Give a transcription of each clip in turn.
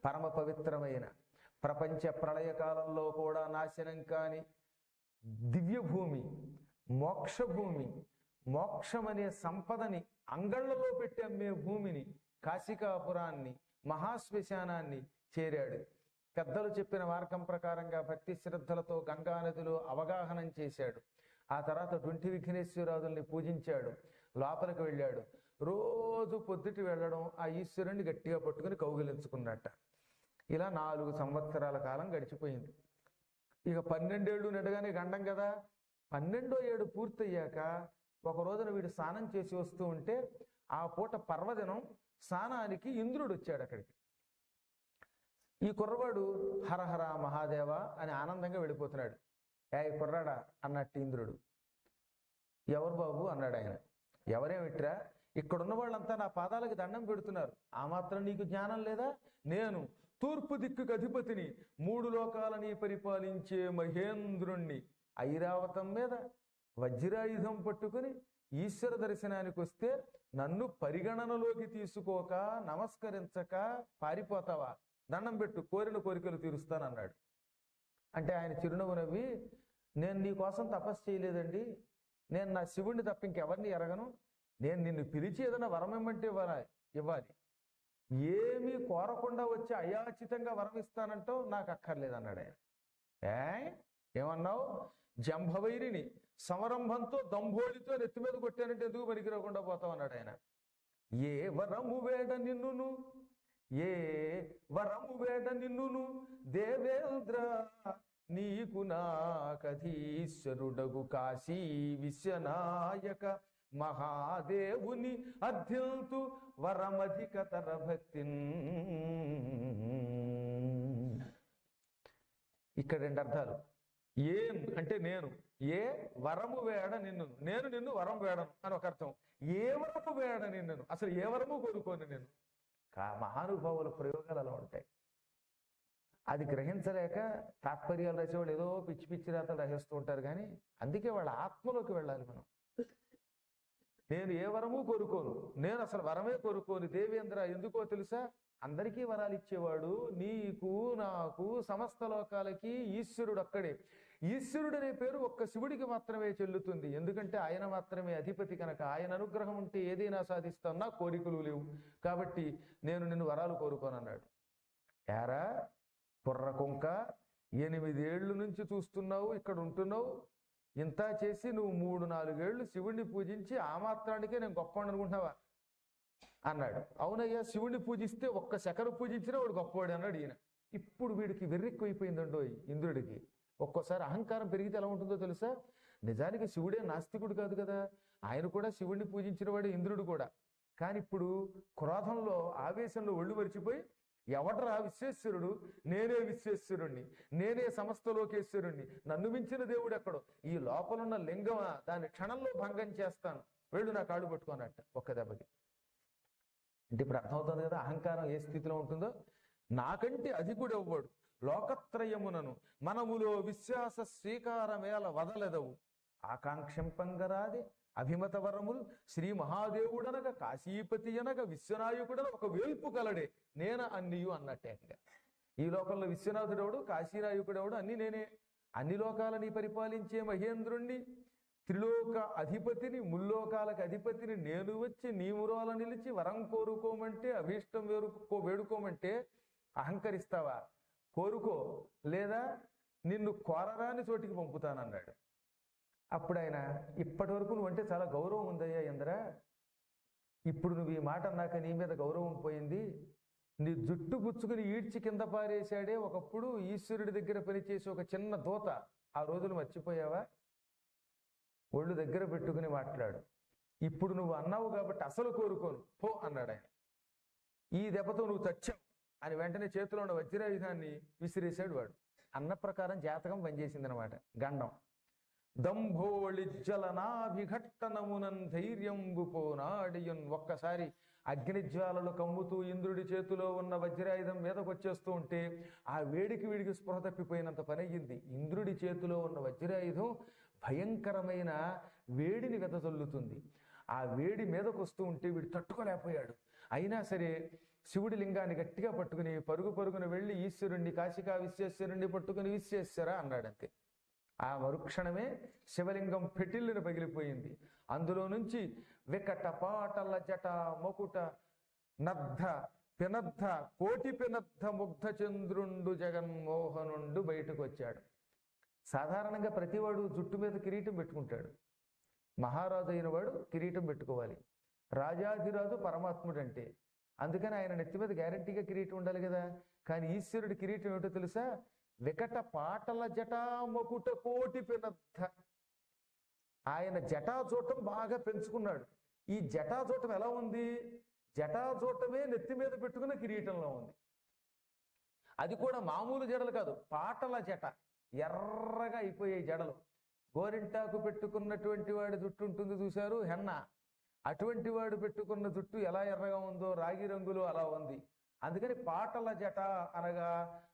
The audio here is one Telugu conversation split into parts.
పరమ పవిత్రమైన ప్రపంచ ప్రళయకాలంలో కూడా నాశనం కాని దివ్య భూమి, మోక్షభూమి, మోక్షమనే సంపదని అంగళ్ళలో పెట్టి అమ్మే భూమిని, కాశికాపురాన్ని, మహాశ్మశానాన్ని చేరాడు. పెద్దలు చెప్పిన మార్గం ప్రకారంగా భక్తి శ్రద్ధలతో గంగానదిలో అవగాహనం చేశాడు. ఆ తర్వాత డుంటి విఘ్నేశ్వరాదుల్ని పూజించాడు. లోపలికి వెళ్ళాడు. రోజు పొద్దుటి వెళ్ళడం, ఆ ఈశ్వరుణ్ణి గట్టిగా పట్టుకుని కౌగిలించుకున్నట్ట. ఇలా 4 సంవత్సరాల కాలం గడిచిపోయింది. ఇక 12 ఏళ్ళు నెడగానే గండం కదా. 12వ ఏడు పూర్తయ్యాక ఒక రోజున వీడు స్నానం చేసి వస్తూ ఉంటే, ఆ పూట పర్వదినం, స్నానానికి ఇంద్రుడు వచ్చాడు అక్కడికి. ఈ కుర్రవాడు హరహర మహాదేవ అని ఆనందంగా వెళ్ళిపోతున్నాడు. కుర్రాడా అన్నట్టు ఇంద్రుడు. ఎవరు బాబు అన్నాడు ఆయన. ఎవరేమిట్రా, ఇక్కడున్న వాళ్ళంతా నా పాదాలకి దండం పెడుతున్నారు, ఆ మాత్రం నీకు జ్ఞానం లేదా? నేను తూర్పు దిక్కుకు అధిపతిని, 3 లోకాలని పరిపాలించే మహేంద్రుణ్ణి. ఐరావతం మీద వజ్రాయుధం పట్టుకుని ఈశ్వర దర్శనానికి వస్తే నన్ను పరిగణనలోకి తీసుకోక, నమస్కరించక పారిపోతావా? దండం పెట్టు, కోరిన కోరికలు తీరుస్తానన్నాడు. అంటే ఆయన చిరునవ్వు నవ్వి, నేను నీ కోసం తపస్సు చేయలేదండి, నేను నా శివుణ్ణి తప్ప ఇంకెవరిని ఎరగను, నేను నిన్ను పిలిచి ఏదైనా వరం ఇమ్మంటే ఇవ్వాలి, ఏమీ కోరకుండా వచ్చి అయాచితంగా వరం ఇస్తానంటో నాకు అక్కర్లేదు అన్నాడు ఆయన. ఏమన్నావు? జంభవైరిని సమరంభంతో దంభోళితో నెత్తి మీద కొట్టానంటే ఎందుకు పనికిరాకుండా పోతావు అన్నాడు ఆయన. ఏ వరము వేడ నిన్నును, ఏ వరము వేడ నిన్నును దేవేంద్ర, నీకు నాకధీశ్వరుడగు కాశీ విశ్వనాయక మహాదేవుని అధ్యంతు వరమధికతర భక్తిన్. ఇక్కడ 2 అర్థాలు. ఏం అంటే నేను, ఏ వరము వేడ నిన్ను, నేను నిన్ను వరం వేడను అని ఒక అర్థం. ఏ వరము వేడ నిన్ను, అసలు ఏ వరము కోరుకోను నేను. మహానుభావుల ప్రయోగాలు అలా ఉంటాయి. అది గ్రహించలేక తాత్పర్యాలు రాసేవాళ్ళు ఏదో పిచ్చి పిచ్చి రాతలు రాసేస్తూ ఉంటారు. కానీ అందుకే వాళ్ళ ఆత్మలోకి వెళ్ళాలి మనం. నేను ఏ వరము కోరుకోను, నేను అసలు వరమే కోరుకోను దేవేంద్ర. ఎందుకో తెలుసా? అందరికీ వరాలు ఇచ్చేవాడు, నీకు నాకు సమస్త లోకాలకి ఈశ్వరుడు అక్కడే. ఈశ్వరుడు అనే పేరు ఒక్క శివుడికి మాత్రమే చెల్లుతుంది. ఎందుకంటే ఆయన మాత్రమే అధిపతి కనుక. ఆయన అనుగ్రహం ఉంటే ఏదైనా సాధిస్తాన్నా, కోరికలు లేవు. కాబట్టి నేను నిన్ను వరాలు కోరుకోనన్నాడు. యారా కుర్ర కుంక, 8 ఏళ్ళ నుంచి చూస్తున్నావు, ఇక్కడ ఉంటున్నావు, ఇంత చేసి నువ్వు 3-4 ఏళ్ళు శివుణ్ణి పూజించి ఆ మాత్రానికే నేను గొప్పవాడు అనుకుంటున్నావా అన్నాడు. అవునయ్యా, శివుణ్ణి పూజిస్తే ఒక్క శకరు పూజించినా వాడు గొప్పవాడు అన్నాడు ఈయన. ఇప్పుడు వీడికి వెర్రెక్కువైపోయిందండో ఇంద్రుడికి. ఒక్కోసారి అహంకారం పెరిగితే ఎలా ఉంటుందో తెలుసా? నిజానికి శివుడే నాస్తికుడు కాదు కదా, ఆయన కూడా శివుణ్ణి పూజించిన వాడే ఇంద్రుడు కూడా. కానీ ఇప్పుడు క్రోధంలో, ఆవేశంలో ఒళ్ళు మరిచిపోయి, ఎవడరా విశ్వేశ్వరుడు? నేనే విశ్వేశ్వరుణ్ణి, నేనే సమస్త లోకేశ్వరుణ్ణి, నన్ను మించిన దేవుడు ఎక్కడో, ఈ లోపలున్న లింగమా, దాన్ని క్షణంలో భంగం చేస్తాను, వెళ్ళు నా కాళ్ళు పట్టుకోనట్ట ఒక్క దెబ్బకి. అంటే ఇప్పుడు అర్థమవుతుంది కదా అహంకారం ఏ స్థితిలో ఉంటుందో. నాకంటే అధికుడు ఎవ్వడు లోకత్రయమునను మనములో విశ్వాస స్వీకారమేల వదలెదవు, ఆకాంక్షంపంగరాదే అభిమత వరములు శ్రీ మహాదేవుడనగా కాశీపతి అనగా విశ్వనాయకుడన ఒక వేల్పు కలడే నేన అన్నియు అన్నట్టే. ఈ లోకంలో విశ్వనాథుడెవడు, కాశీనాయకుడెవడు, అన్ని నేనే. అన్ని లోకాలని పరిపాలించే మహేంద్రుణ్ణి, త్రిలోక అధిపతిని, ముల్లోకాలకు అధిపతిని నేను వచ్చి నీ మురాల నిలిచి వరం కోరుకోమంటే, అభీష్టం వేడుకోమంటే అహంకరిస్తావా? కోరుకో, లేదా నిన్ను కోరరాని చోటికి పంపుతానన్నాడు. అప్పుడు ఆయన, ఇప్పటి వరకు నువ్వంటే చాలా గౌరవం ఉందయ్యా ఇంద్ర, ఇప్పుడు నువ్వు ఈ మాట అన్నాక నీ మీద గౌరవం పోయింది. నీ జుట్టు పుచ్చుకుని ఈడ్చి కింద పారేశాడే ఒకప్పుడు ఈశ్వరుడి దగ్గర పనిచేసి ఒక చిన్న దూత, ఆ రోజులు మర్చిపోయావా? ఒళ్ళు దగ్గర పెట్టుకుని మాట్లాడు. ఇప్పుడు నువ్వు అన్నావు కాబట్టి అసలు కోరుకోను పో అన్నాడు ఆయన. ఈ దెబ్బతో నువ్వు చచ్చావు అని వెంటనే చేతిలో ఉన్న వజ్రాయుధాన్ని విసిరేశాడు వాడు. అన్న ప్రకారం జాతకం పనిచేసిందనమాట. గండం దంభోళిజ్జలనాభిఘట్టనమునన్ ధైర్యంబు పోనాడియున్. ఒక్కసారి అగ్నిజ్వాలలు కమ్ముతూ ఇంద్రుడి చేతిలో ఉన్న వజ్రాయుధం మీదకు వచ్చేస్తూ ఉంటే ఆ వేడికి వీడికి స్పృహ తప్పిపోయినంత పని అయ్యింది. ఇంద్రుడి చేతిలో ఉన్న వజ్రాయుధం భయంకరమైన వేడిని వెదజల్లుతుంది. ఆ వేడి మీదకు వస్తూ ఉంటే వీడు తట్టుకోలేకపోయాడు. అయినా సరే శివుడి లింగాన్ని గట్టిగా పట్టుకుని పరుగు పరుగున వెళ్ళి ఈశ్వరుణ్ణి కాశికా విశ్వేశ్వరుణ్ణి పట్టుకుని విశ్వేశ్వరా అన్నాడంతే. ఆ మరుక్షణమే శివలింగం పెటిల్లున పగిలిపోయింది. అందులో నుంచి వికట పాటల జట మొకుట నద్ధ పినద్ధ కోటి పినద్ధ ముగ్ధ చంద్రుండు జగన్మోహనుండు బయటకు వచ్చాడు. సాధారణంగా ప్రతివాడు జుట్టు మీద కిరీటం పెట్టుకుంటాడు. మహారాజు అయిన వాడు కిరీటం పెట్టుకోవాలి. రాజాధిరాజు పరమాత్ముడు అంటే, అందుకని ఆయన నెత్తి మీద గ్యారంటీగా కిరీటం ఉండాలి కదా. కానీ ఈశ్వరుడి కిరీటం ఏమిటో తెలుసా? వికట పాటల జటామకుట కోటి పినద్ధ. ఆయన జటాజూటం బాగా పెంచుకున్నాడు. ఈ జటాజూటం ఎలా ఉంది? జటాజూటమే నెత్తి మీద పెట్టుకున్న కిరీటంలో ఉంది. అది కూడా మామూలు జడలు కాదు, పాటల జట. ఎర్రగా అయిపోయాయి జడలు. గోరింటాకు పెట్టుకున్నటువంటి వాడి జుట్టు ఉంటుంది చూశారు, హెన్న. అటువంటి వాడు పెట్టుకున్న జుట్టు ఎలా ఎర్రగా ఉందో రాగి రంగులో అలా ఉంది. అందుకని పాటల జట అనగా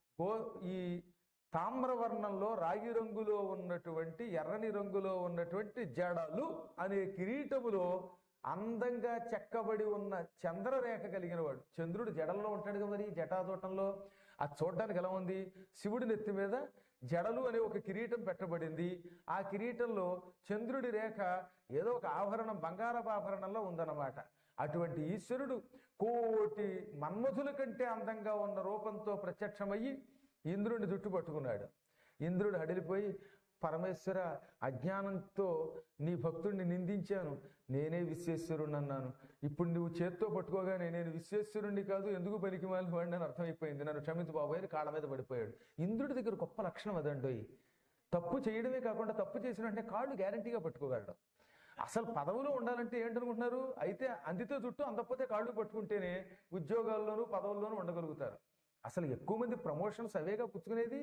ఈ తామ్రవర్ణంలో రాగి రంగులో ఉన్నటువంటి ఎర్రని రంగులో ఉన్నటువంటి జడలు అనే కిరీటములో అందంగా చెక్కబడి ఉన్న చంద్రరేఖ కలిగిన వాడు. చంద్రుడు జడల్లో ఉంటాడు కదా మరి జటాజూటంలో. అది చూడడానికి ఎలా ఉంది? శివుడి నెత్తి మీద జడలు అనే ఒక కిరీటం పెట్టబడింది. ఆ కిరీటంలో చంద్రుడి రేఖ ఏదో ఒక ఆభరణం, బంగారపు ఆభరణంలో ఉందన్నమాట. అటువంటి ఈశ్వరుడు కోటి మన్మధుల కంటే అందంగా ఉన్న రూపంతో ప్రత్యక్షమయ్యి ఇంద్రుడిని జుట్టు పట్టుకున్నాడు. ఇంద్రుడు హడిలిపోయి, పరమేశ్వర, అజ్ఞానంతో నీ భక్తుడిని నిందించాను, నేనే విశ్వేశ్వరుణ్ణి అన్నాను. ఇప్పుడు నువ్వు చేత్తో పట్టుకోగానే నేను విశ్వేశ్వరుణ్ణి కాదు, ఎందుకు పనికిమాలిన వాడిని అని అర్థమైపోయింది, నన్ను క్షమించు బాబోయ్ అని కాళ్ళ మీద పడిపోయాడు. ఇంద్రుడి దగ్గర గొప్ప లక్షణం అదండోయ్. తప్పు చేయడమే కాకుండా తప్పు చేసిన వెంటనే కాళ్ళు గ్యారంటీగా పట్టుకోగలడు. అసలు పదవులో ఉండాలంటే ఏంటనుకుంటున్నారు? అయితే అందితే చుట్టూ, అందకపోతే కాళ్ళు పట్టుకుంటేనే ఉద్యోగాల్లోనూ పదవుల్లోనూ ఉండగలుగుతారు. అసలు ఎక్కువ మంది ప్రమోషన్స్ అవేగా పుచ్చుకునేది.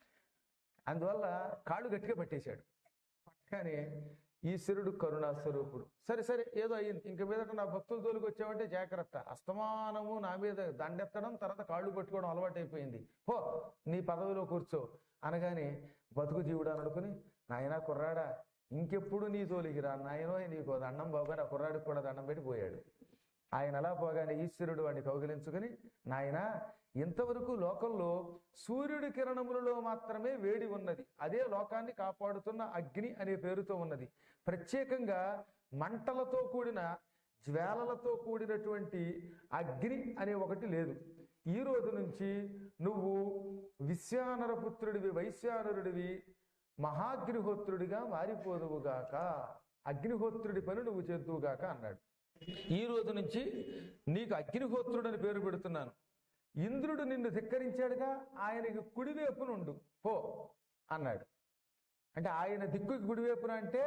అందువల్ల కాళ్ళు గట్టిగా పట్టేశాడు. పట్టగానే ఈశ్వరుడు కరుణాస్వరూపుడు. సరే సరే ఏదో అయ్యింది, ఇంక మీదట నా భక్తుల జోలికి వచ్చావంటే జాగ్రత్త. అస్తమానము నా మీద దండెత్తడం, తర్వాత కాళ్ళు పట్టుకోవడం అలవాటైపోయింది, పో నీ పదవిలో కూర్చో అనగానే బతుకు జీవుడు అని అనుకుని, నాయనా కుర్రాడా, ఇంకెప్పుడు నీ జోలికి రా నాయనో, నీకు దండం బాబు అని ఆ కుర్రాడికి కూడా దండం పెట్టి పోయాడు. ఆయన అలా పోగానే ఈశ్వరుడు వాడిని కౌగిలించుకుని, నాయనా, ఇంతవరకు లోకంలో సూర్యుడి కిరణములలో మాత్రమే వేడి ఉన్నది, అదే లోకాన్ని కాపాడుతున్న అగ్ని అనే పేరుతో ఉన్నది. ప్రత్యేకంగా మంటలతో కూడిన, జ్వాలలతో కూడినటువంటి అగ్ని అనే ఒకటి లేదు. ఈ రోజు నుంచి నువ్వు విశ్వానర పుత్రుడివి, వైశ్వానరుడివి, మహాగ్నిహోత్రుడిగా మారిపోదువుగాక, అగ్నిహోత్రుడి పని నువ్వు చేద్దువుగాక అన్నాడు. ఈ రోజు నుంచి నీకు అగ్నిహోత్రుడని పేరు పెడుతున్నాను. ఇంద్రుడు నిన్ను ధిక్కరించాడుగా, ఆయనకి కుడివైపునుండు పో అన్నాడు. అంటే ఆయన దిక్కుకి కుడివైపున అంటే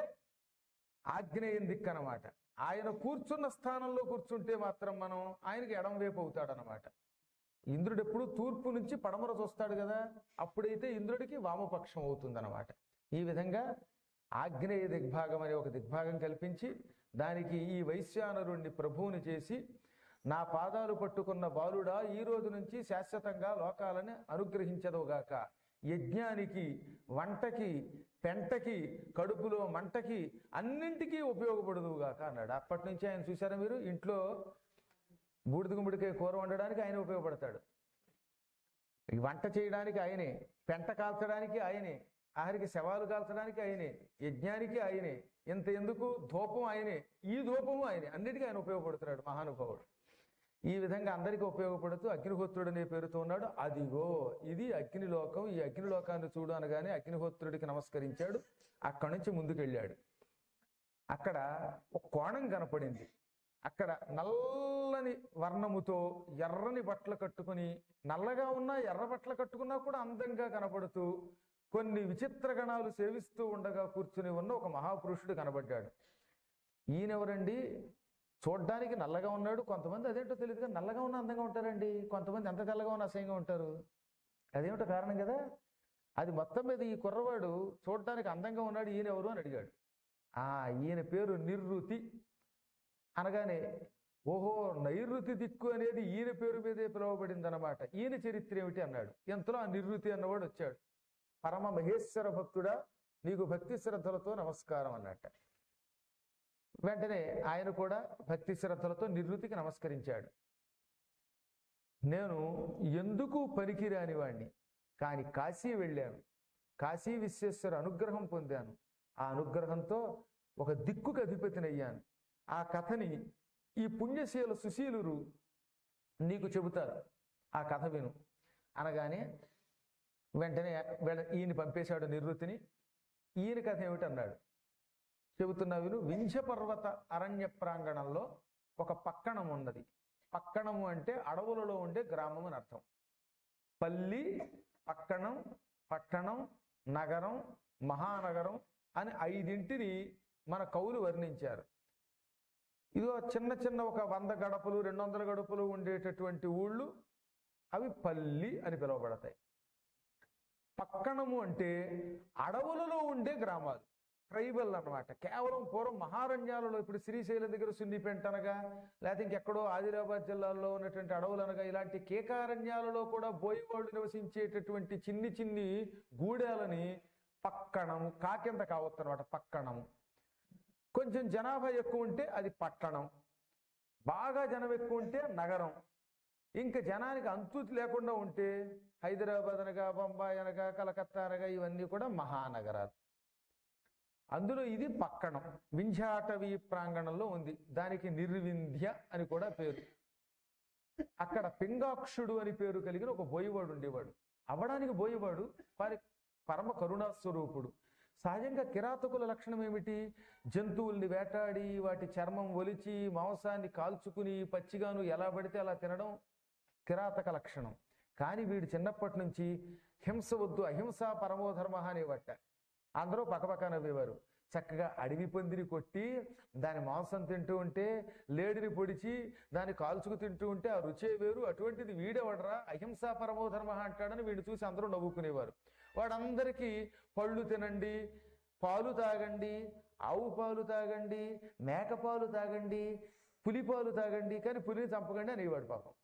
ఆగ్నేయం దిక్కు అనమాట. ఆయన కూర్చున్న స్థానంలో కూర్చుంటే మాత్రం మనం ఆయనకి ఎడం వైపు అవుతాడనమాట. ఇంద్రుడు ఎప్పుడు తూర్పు నుంచి పడమర చూస్తాడు కదా, అప్పుడైతే ఇంద్రుడికి వామపక్షం అవుతుందన్నమాట. ఈ విధంగా ఆగ్నేయ దిగ్భాగం అనే ఒక దిగ్భాగం కల్పించి దానికి ఈ వైశ్వానరుణ్ణి ప్రభువుని చేసి, నా పాదాలు పట్టుకున్న బాలుడా, ఈ రోజు నుంచి శాశ్వతంగా లోకాలని అనుగ్రహించదువుగాక, యజ్ఞానికి, వంటకి, పెంటకి, కడుపులో మంటకి, అన్నింటికీ ఉపయోగపడదువుగాక అన్నాడు. అప్పటి నుంచి ఆయన చూసారా మీరు, ఇంట్లో బూడిద గుమ్మడికాయ కూర వండడానికి ఆయన ఉపయోగపడతాడు, వంట చేయడానికి ఆయనే, పెంట కాల్చడానికి ఆయనే, ఆఖరికి శవాలు కాల్చడానికి ఆయనే, యజ్ఞానికి ఆయనే, ఇంత ఎందుకు ధూపం ఆయనే, ఈ ధూపము ఆయనే, అన్నిటికీ ఆయన ఉపయోగపడుతున్నాడు మహానుభావుడు. ఈ విధంగా అందరికీ ఉపయోగపడుతూ అగ్నిహోత్రుడు అనే పేరుతో ఉన్నాడు. అదిగో ఇది అగ్నిలోకం, ఈ అగ్నిలోకాన్ని చూడు అనగానే అగ్నిహోత్రుడికి నమస్కరించాడు. అక్కడి నుంచి ముందుకెళ్ళాడు. అక్కడ ఒక కోణం కనపడింది. అక్కడ నల్లని వర్ణముతో ఎర్రని బట్టలు కట్టుకుని, నల్లగా ఉన్నా ఎర్ర బట్టలు కట్టుకున్నా కూడా అందంగా కనపడుతూ కొన్ని విచిత్ర గణాలు సేవిస్తూ ఉండగా కూర్చుని ఉన్న ఒక మహాపురుషుడు కనబడ్డాడు. ఈయనెవరండి? చూడ్డానికి నల్లగా ఉన్నాడు. కొంతమంది అదేంటో తెలియదు కానీ నల్లగా ఉన్న అందంగా ఉంటారండి, కొంతమంది ఎంత తెల్లగా ఉన్న అసహ్యంగా ఉంటారు. అదేమిటో కారణం కదా. అది మొత్తం మీద ఈ కుర్రవాడు చూడటానికి అందంగా ఉన్నాడు, ఈయన ఎవరు అని అడిగాడు. ఈయన పేరు నిర్రుతి అనగానే, ఓహో నైరుతి దిక్కు అనేది ఈయన పేరు మీదే పిలువబడింది అనమాట, ఈయన చరిత్ర ఏమిటి అన్నాడు. ఎంతలో ఆ నిర్రుతి అన్నవాడు వచ్చాడు. పరమ మహేశ్వర భక్తుడా, నీకు భక్తి శ్రద్ధలతో నమస్కారం అన్నట్ట. వెంటనే ఆయన కూడా భక్తి శ్రద్ధలతో నిర్రుతికి నమస్కరించాడు. నేను ఎందుకు పనికిరాని వాణ్ణి, కానీ కాశీ వెళ్ళాను, కాశీ విశ్వేశ్వర అనుగ్రహం పొందాను, ఆ అనుగ్రహంతో ఒక దిక్కుకు అధిపతినయ్యాను. ఆ కథని ఈ పుణ్యశీల సుశీలురు నీకు చెబుతారు, ఆ కథ విను అనగానే వెంటనే ఈయన పంపేశాడు నివృత్తిని. ఈయన కథ ఏమిటన్నాడు, చెబుతున్నా విను. వింధ్య పర్వత అరణ్య ప్రాంగణంలో ఒక పక్కణం ఉన్నది. పక్కణము అంటే అడవులలో ఉండే గ్రామం అని అర్థం. పల్లి, పక్కణం, పట్టణం, నగరం, మహానగరం అని 5 మన కవులు వర్ణించారు. ఇదిగో చిన్న చిన్న ఒక 100 గడపలు 200 గడపలు ఉండేటటువంటి ఊళ్ళు అవి పల్లి అని పిలువబడతాయి. పక్కణము అంటే అడవులలో ఉండే గ్రామాలు, ట్రైబల్ అన్నమాట. కేవలం పూర్వం మహారణ్యాలలో, ఇప్పుడు శ్రీశైలం దగ్గర సున్నిపెంట అనగా, లేకపోతే ఇంకెక్కడో ఆదిలాబాద్ జిల్లాలో ఉన్నటువంటి అడవులు అనగా, ఇలాంటి కేకారణ్యాలలో కూడా బోయవాళ్ళు నివసించేటటువంటి చిన్ని చిన్ని గూడాలని పక్కణము, కాకింద కావచ్చు అనమాట పక్కణము. కొంచెం జనాభా ఎక్కువ ఉంటే అది పట్టణం, బాగా జనం ఎక్కువ ఉంటే నగరం, ఇంకా జనానికి అంతు లేకుండా ఉంటే హైదరాబాద్ అనగా, బొంబాయి అనగా, కలకత్తా అనగా ఇవన్నీ కూడా మహానగరాలు. అందులో ఇది పక్కణం, వింధ్యాటవీ ప్రాంగణంలో ఉంది. దానికి నిర్వింధ్య అని కూడా పేరు. అక్కడ పింగాక్షుడు అని పేరు కలిగిన ఒక బోయవాడు ఉండేవాడు. అవడానికి బోయవాడు వారి పరమ కరుణా స్వరూపుడు. సహజంగా కిరాతకుల లక్షణం ఏమిటి? జంతువుల్ని వేటాడి వాటి చర్మం ఒలిచి మాంసాన్ని కాల్చుకుని పచ్చిగాను ఎలా పడితే అలా తినడం కిరాతక లక్షణం. కానీ వీడు చిన్నప్పటి నుంచి హింస వద్దు, అహింసా పరమోధర్మ అనేవట. అందరూ పక్కపక్క నవ్వేవారు. చక్కగా అడవి పందిని కొట్టి దాని మాంసం తింటూ ఉంటే, లేడిని పొడిచి దాన్ని కాల్చుకు తింటూ ఉంటే ఆ రుచే వేరు. అటువంటిది వీడెవడరా అహింసా పరమోధర్మ అంటాడని వీడిని చూసి అందరూ నవ్వుకునేవారు. వాడందరికీ పళ్ళు తినండి, పాలు తాగండి, ఆవు పాలు తాగండి, మేక పాలు తాగండి, పులి పాలు తాగండి, కానీ పులిని చంపకండి అనేవాడు పాపం.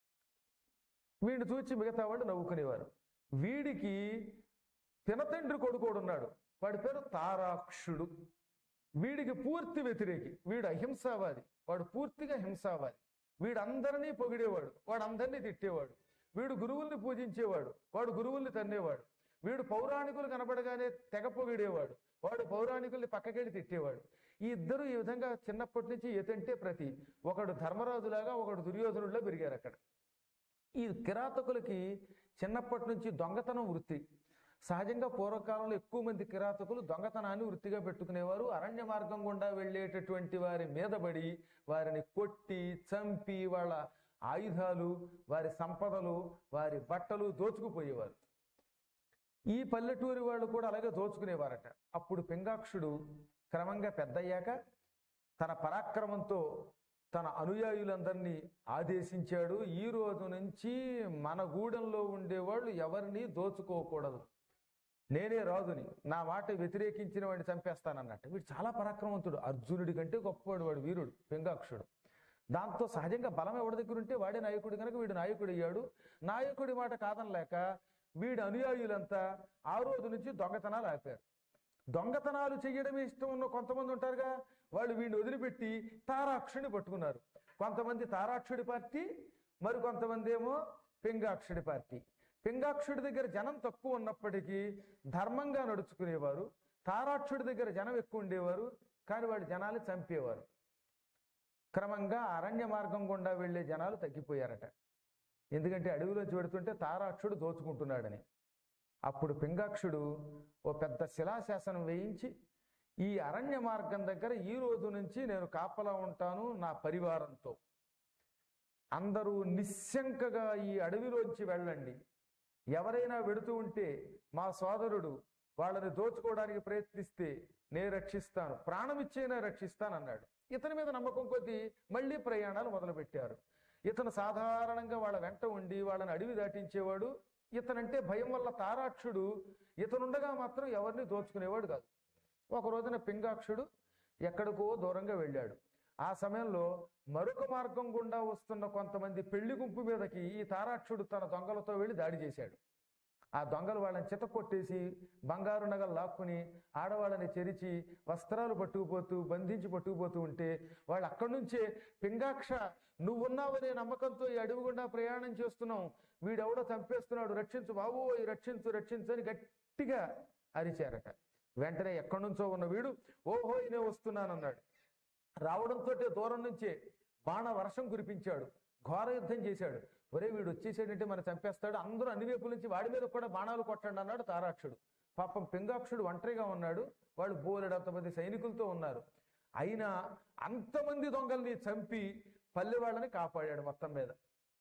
వీడిని చూచి మిగతా వాళ్ళు నవ్వుకునేవారు. వీడికి తినతండ్రి కొడుకోడున్నాడు, వాడి పేరు తారాక్షుడు. వీడికి పూర్తి వ్యతిరేకి, వీడు అహింసావాది, వాడు పూర్తిగా హింసావాది. వీడందరినీ పొగిడేవాడు, వాడు అందరినీ తిట్టేవాడు. వీడు గురువుల్ని పూజించేవాడు, వాడు గురువుల్ని తన్నేవాడు. వీడు పౌరాణికులు కనబడగానే తెగ పొగిడేవాడు, వాడు పౌరాణికుల్ని పక్కకెళ్ళి తిట్టేవాడు. ఈ ఇద్దరు ఈ విధంగా చిన్నప్పటి నుంచి ఎతంటే ప్రతి, ఒకడు ధర్మరాజులాగా ఒకడు దుర్యోధనుడిలో పెరిగారు అక్కడ. ఈ కిరాతకులకి చిన్నప్పటి నుంచి దొంగతనం వృత్తి. సహజంగా పూర్వకాలంలో ఎక్కువ మంది కిరాతకులు దొంగతనాన్ని వృత్తిగా పెట్టుకునేవారు. అరణ్య మార్గం గుండా వెళ్ళేటటువంటి వారి మీదబడి వారిని కొట్టి చంపి వాళ్ళ ఆయుధాలు, వారి సంపదలు, వారి బట్టలు దోచుకుపోయేవారు. ఈ పల్లెటూరి వాళ్ళు కూడా అలాగే దోచుకునేవారట. అప్పుడు పింగాక్షుడు క్రమంగా పెద్దయ్యాక తన పరాక్రమంతో తన అనుయాయులందరినీ ఆదేశించాడు, ఈ రోజు నుంచి మన గూడెంలో ఉండేవాళ్ళు ఎవరిని దోచుకోకూడదు, నేనే రాజుని, నా మాట వ్యతిరేకించిన వాడిని చంపేస్తానన్నట్టు. వీడు చాలా పరాక్రమవంతుడు, అర్జునుడి కంటే గొప్పవాడు, వాడు వీరుడు పింగాక్షుడు. దాంతో సహజంగా బలం ఎవరి దగ్గర ఉంటే వాడే నాయకుడు కనుక వీడు నాయకుడు అయ్యాడు. నాయకుడి మాట కాదనలేక వీడి అనుయాయులంతా ఆ రోజు నుంచి దొంగతనాలు ఆపారు. దొంగతనాలు చెయ్యడమే ఇష్టం ఉన్న కొంతమంది ఉంటారుగా, వాళ్ళు వీడిని వదిలిపెట్టి తారాక్షుడిని పట్టుకున్నారు. కొంతమంది తారాక్షుడి పార్టీ, మరి కొంతమంది ఏమో పింగాక్షుడి పార్టీ. పింగాక్షుడి దగ్గర జనం తక్కువ ఉన్నప్పటికీ ధర్మంగా నడుచుకునేవారు. తారాక్షుడి దగ్గర జనం ఎక్కువ ఉండేవారు, కానీ వాడి జనాలు చంపేవారు. క్రమంగా అరణ్య మార్గం గుండా వెళ్లే జనాలు తగ్గిపోయారట. ఎందుకంటే అడవిలోంచి పెడుతుంటే తారాక్షుడు దోచుకుంటున్నాడని. అప్పుడు పింగాక్షుడు ఓ పెద్ద శిలాశాసనం వేయించి, ఈ అరణ్య మార్గం దగ్గర ఈ రోజు నుంచి నేను కాపలా ఉంటాను నా పరివారంతో, అందరూ నిశ్శంకగా ఈ అడవిలోంచి వెళ్ళండి, ఎవరైనా వెడుతూ ఉంటే మా సోదరుడు వాళ్ళని దోచుకోవడానికి ప్రయత్నిస్తే నేను రక్షిస్తాను, ప్రాణమిచ్చైనా రక్షిస్తాను అన్నాడు. ఇతని మీద నమ్మకం కొద్దీ మళ్ళీ ప్రయాణాలు మొదలుపెట్టారు. ఇతను సాధారణంగా వాళ్ళ వెంట ఉండి వాళ్ళని అడవి దాటించేవాడు. ఇతనంటే భయం వల్ల తారాక్షుడు ఇతనుండగా మాత్రం ఎవరిని దోచుకునేవాడు కాదు. ఒక రోజున పింగాక్షుడు ఎక్కడికో దూరంగా వెళ్ళాడు. ఆ సమయంలో మరొక మార్గం గుండా వస్తున్న కొంతమంది పెళ్లి గుంపు మీదకి ఈ తారాక్షుడు తన దొంగలతో వెళ్ళి దాడి చేశాడు. ఆ దొంగలు వాళ్ళని చితక్కొట్టేసి బంగారు నగలు లాక్కుని ఆడవాళ్ళని చెరిచి వస్త్రాలు పట్టుకుపోతూ బంధించి పట్టుకుపోతూ ఉంటే వాళ్ళు అక్కడి నుంచే పింగాక్ష నువ్వున్నావనే నమ్మకంతో ఈ అడవి గుండా ప్రయాణం చేస్తున్నాం, వీడెవడో చంపేస్తున్నాడు, రక్షించు బాబు, రక్షించు రక్షించు అని గట్టిగా అరిచారట. వెంటనే ఎక్కడి నుంచో ఉన్న వీడు ఓహో ఇనే వస్తున్నానన్నాడు. రావడంతో దూరం నుంచే బాణ వర్షం కురిపించాడు, ఘోర యుద్ధం చేశాడు. ఒరే వీడు వచ్చేసాడంటే మనం చంపేస్తాడు, అందరూ అన్ని వైపుల నుంచి వాడి మీద కూడా బాణాలు కొట్టండి అన్నాడు తారాక్షుడు. పాపం పింగాక్షుడు ఒంటరిగా ఉన్నాడు, వాళ్ళు బోలెడంతమంది సైనికులతో ఉన్నారు. అయినా అంతమంది దొంగల్ని చంపి పల్లె వాళ్ళని కాపాడాడు. మొత్తం మీద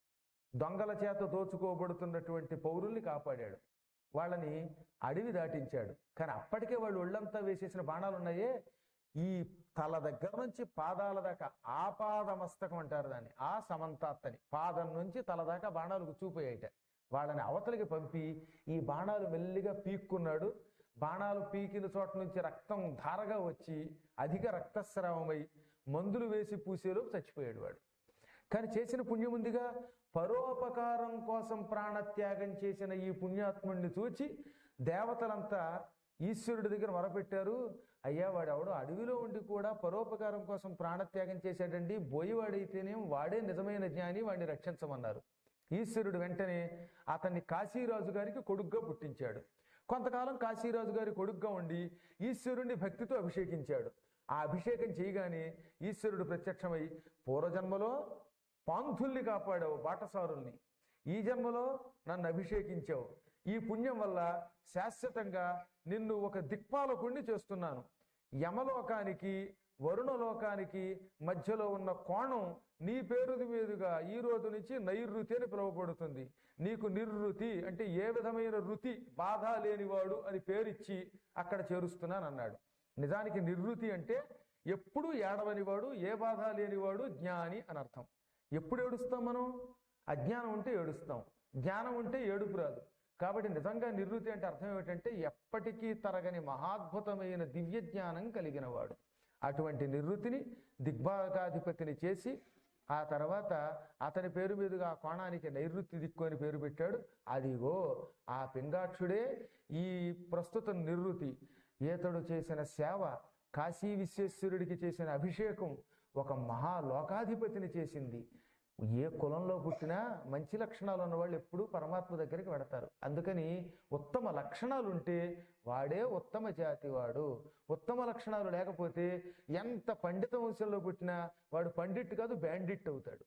దొంగల చేత దోచుకోబడుతున్నటువంటి పౌరుల్ని కాపాడాడు, వాళ్ళని అడవి దాటించాడు. కానీ అప్పటికే వాళ్ళు ఒళ్ళంతా వేసేసిన బాణాలు ఉన్నాయే, ఈ తల దగ్గర నుంచి పాదాల దాకా ఆపాదమస్తకం అంటారు దాన్ని, ఆ సమంతాత్తని పాదం నుంచి తల దాకా బాణాలు గుచ్చుకుపోయాయిట. వాళ్ళని అవతలికి పంపి ఈ బాణాలు మెల్లిగా పీక్కున్నాడు. బాణాలు పీకిన చోట నుంచి రక్తం ధారగా వచ్చి అధిక రక్తస్రావమై మందులు వేసి పూసేలో చచ్చిపోయాడు వాడు. కానీ చేసిన పుణ్యం ఉందిగా, పరోపకారం కోసం ప్రాణత్యాగం చేసిన ఈ పుణ్యాత్ముడిని చూచి దేవతలంతా ఈశ్వరుడి దగ్గర మొరపెట్టారు. అయ్యా వాడెవడో అడవిలో ఉండి కూడా పరోపకారం కోసం ప్రాణత్యాగం చేశాడండి, బోయివాడైతేనేం వాడే నిజమైన జ్ఞాని, వాడిని రక్షించమన్నారు. ఈశ్వరుడు వెంటనే అతన్ని కాశీరాజు గారికి కొడుగ్గా పుట్టించాడు. కొంతకాలం కాశీరాజు గారి కొడుగ్గా ఉండి ఈశ్వరుణ్ణి భక్తితో అభిషేకించాడు. ఆ అభిషేకం చేయగానే ఈశ్వరుడు ప్రత్యక్షమై పూర్వజన్మలో పాంథుల్ని కాపాడావు, బాటసారుల్ని, ఈ జన్మలో నన్ను అభిషేకించావు, ఈ పుణ్యం వల్ల శాశ్వతంగా నిన్ను ఒక దిక్పాలకుణ్ణి చేస్తున్నాను. యమలోకానికి వరుణలోకానికి మధ్యలో ఉన్న కోణం నీ పేరు మీదుగా ఈ రోజు నుంచి నైరుతి అని పిలువబడుతుంది. నీకు నిర్రుతి అంటే ఏ విధమైన రుతి, బాధ లేనివాడు అని పేరిచ్చి అక్కడ చేరుస్తున్నాను అన్నాడు. నిజానికి నిర్రుతి అంటే ఎప్పుడూ ఏడవనివాడు, ఏ బాధ లేనివాడు జ్ఞాని అని అర్థం. ఎప్పుడు ఏడుస్తాం మనం? అజ్ఞానం ఉంటే ఏడుస్తాం, జ్ఞానం ఉంటే ఏడుపు రాదు. కాబట్టి నిజంగా నిర్వృతి అంటే అర్థం ఏమిటంటే ఎప్పటికీ తరగని మహాద్భుతమైన దివ్య జ్ఞానం కలిగిన వాడు. అటువంటి నిర్వృతిని దిగ్భాగాధిపతిని చేసి ఆ తర్వాత అతని పేరు మీదుగా ఆ కోణానికి నైరుతి దిక్కు అని పేరు పెట్టాడు. అదిగో ఆ పింగాక్షుడే ఈ ప్రస్తుత నిర్వృతి. ఈతడు చేసిన సేవ, కాశీ విశ్వేశ్వరుడికి చేసిన అభిషేకం ఒక మహాలోకాధిపతిని చేసింది. ఏ కులంలో పుట్టినా మంచి లక్షణాలు ఉన్నవాళ్ళు ఎప్పుడూ పరమాత్మ దగ్గరికి వెడతారు. అందుకని ఉత్తమ లక్షణాలు ఉంటే వాడే ఉత్తమ జాతి వాడు. ఉత్తమ లక్షణాలు లేకపోతే ఎంత పండిత వంశంలో పుట్టినా వాడు పండిట్ కాదు, బ్యాండిట్ అవుతాడు.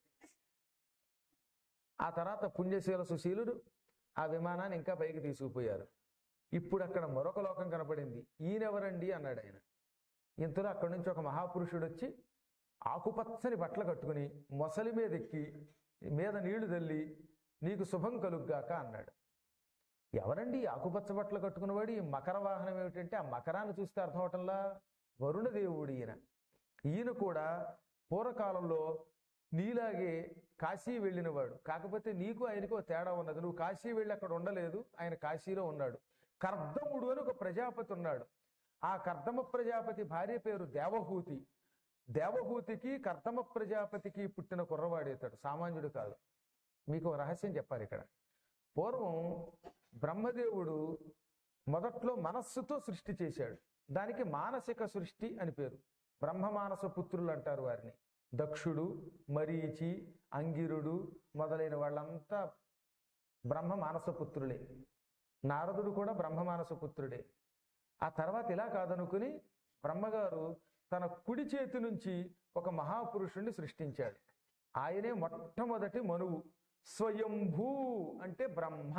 ఆ తర్వాత పుణ్యశీల సుశీలుడు ఆ విమానాన్ని ఇంకా పైకి తీసుకుపోయారు. ఇప్పుడు అక్కడ మరొక లోకం కనపడింది. ఈయనెవరండి అన్నాడు ఆయన. ఇంతలో అక్కడి నుంచి ఒక మహాపురుషుడు వచ్చి ఆకుపచ్చని బట్టలు కట్టుకుని మొసలి మీద ఎక్కి మీద నీళ్లు తల్లి నీకు శుభం కలుగ్గాక అన్నాడు. ఎవరండి ఆకుపచ్చ బట్టలు కట్టుకున్నవాడు? ఈ మకర వాహనం ఏమిటంటే ఆ మకరాన్ని చూస్తే అర్థం అవటంలా వరుణదేవుడు ఈయన. ఈయన కూడా పూర్వకాలంలో నీలాగే కాశీ వెళ్ళినవాడు. కాకపోతే నీకు ఆయనకు తేడా ఉన్నది. నువ్వు కాశీ వెళ్ళి అక్కడ ఉండలేదు, ఆయన కాశీలో ఉన్నాడు. కర్దముడు అని ఒక ప్రజాపతి ఉన్నాడు. ఆ కర్దమ ప్రజాపతి భార్య పేరు దేవహూతి. దేవహూతికి కర్దమ ప్రజాపతికి పుట్టిన కుర్రవాడేతాడు, సామాన్యుడు కాదు. మీకు ఒక రహస్యం చెప్పాలి ఇక్కడ. పూర్వం బ్రహ్మదేవుడు మొదట్లో మనస్సుతో సృష్టి చేశాడు. దానికి మానసిక సృష్టి అని పేరు. బ్రహ్మమానస పుత్రులు అంటారు వారిని. దక్షుడు, మరీచి, అంగిరుడు మొదలైన వాళ్ళంతా బ్రహ్మమానస పుత్రులే. నారదుడు కూడా బ్రహ్మమానస పుత్రుడే. ఆ తర్వాత ఇలా కాదనుకుని బ్రహ్మగారు తన కుడి చేతి నుంచి ఒక మహాపురుషుణ్ణి సృష్టించాడు. ఆయనే మొట్టమొదటి మనువు. స్వయంభూ అంటే బ్రహ్మ.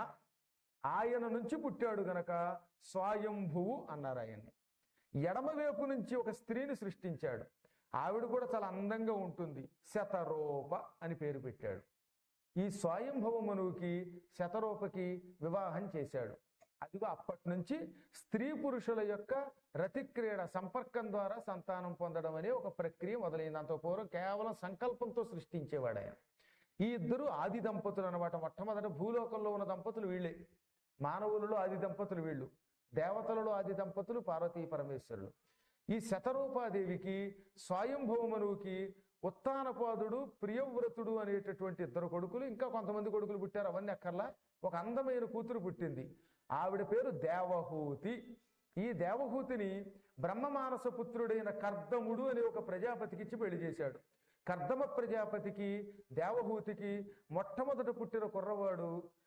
ఆయన నుంచి పుట్టాడు గనక స్వయంభువు అన్నారు ఆయన్ని. ఎడమవైపు నుంచి ఒక స్త్రీని సృష్టించాడు. ఆవిడ కూడా చాలా అందంగా ఉంటుంది. శతరూప అని పేరు పెట్టాడు. ఈ స్వయంభవ మనువుకి శతరూపకి వివాహం చేశాడు. అదిగో అప్పటి నుంచి స్త్రీ పురుషుల యొక్క రతిక్రీడ సంపర్కం ద్వారా సంతానం పొందడం అనే ఒక ప్రక్రియ మొదలైంది. అంత పూర్వం కేవలం సంకల్పంతో సృష్టించేవాడు ఆయన. ఈ ఇద్దరు ఆది దంపతులు అన్నమాట. మొట్టమొదట భూలోకంలో ఉన్న దంపతులు వీళ్ళే. మానవులలో ఆది దంపతులు వీళ్ళు, దేవతలలో ఆది దంపతులు పార్వతీ పరమేశ్వరులు. ఈ శతరూపాదేవికి స్వయంభవమనువుకి ఉత్తానపాదుడు, ప్రియవ్రతుడు అనేటటువంటి ఇద్దరు కొడుకులు, ఇంకా కొంతమంది కొడుకులు పుట్టారు. అవన్నీ అక్కర్లా. ఒక అందమైన కూతురు పుట్టింది. ఆవిడ పేరు దేవహూతి. ఈ దేవహూతిని బ్రహ్మమానస పుత్రుడైన కర్దముడు అనే ఒక ప్రజాపతికి ఇచ్చి పెళ్లి చేశాడు. కర్దమ ప్రజాపతికి దేవహూతికి మొట్టమొదట పుట్టిన కుర్రవాడు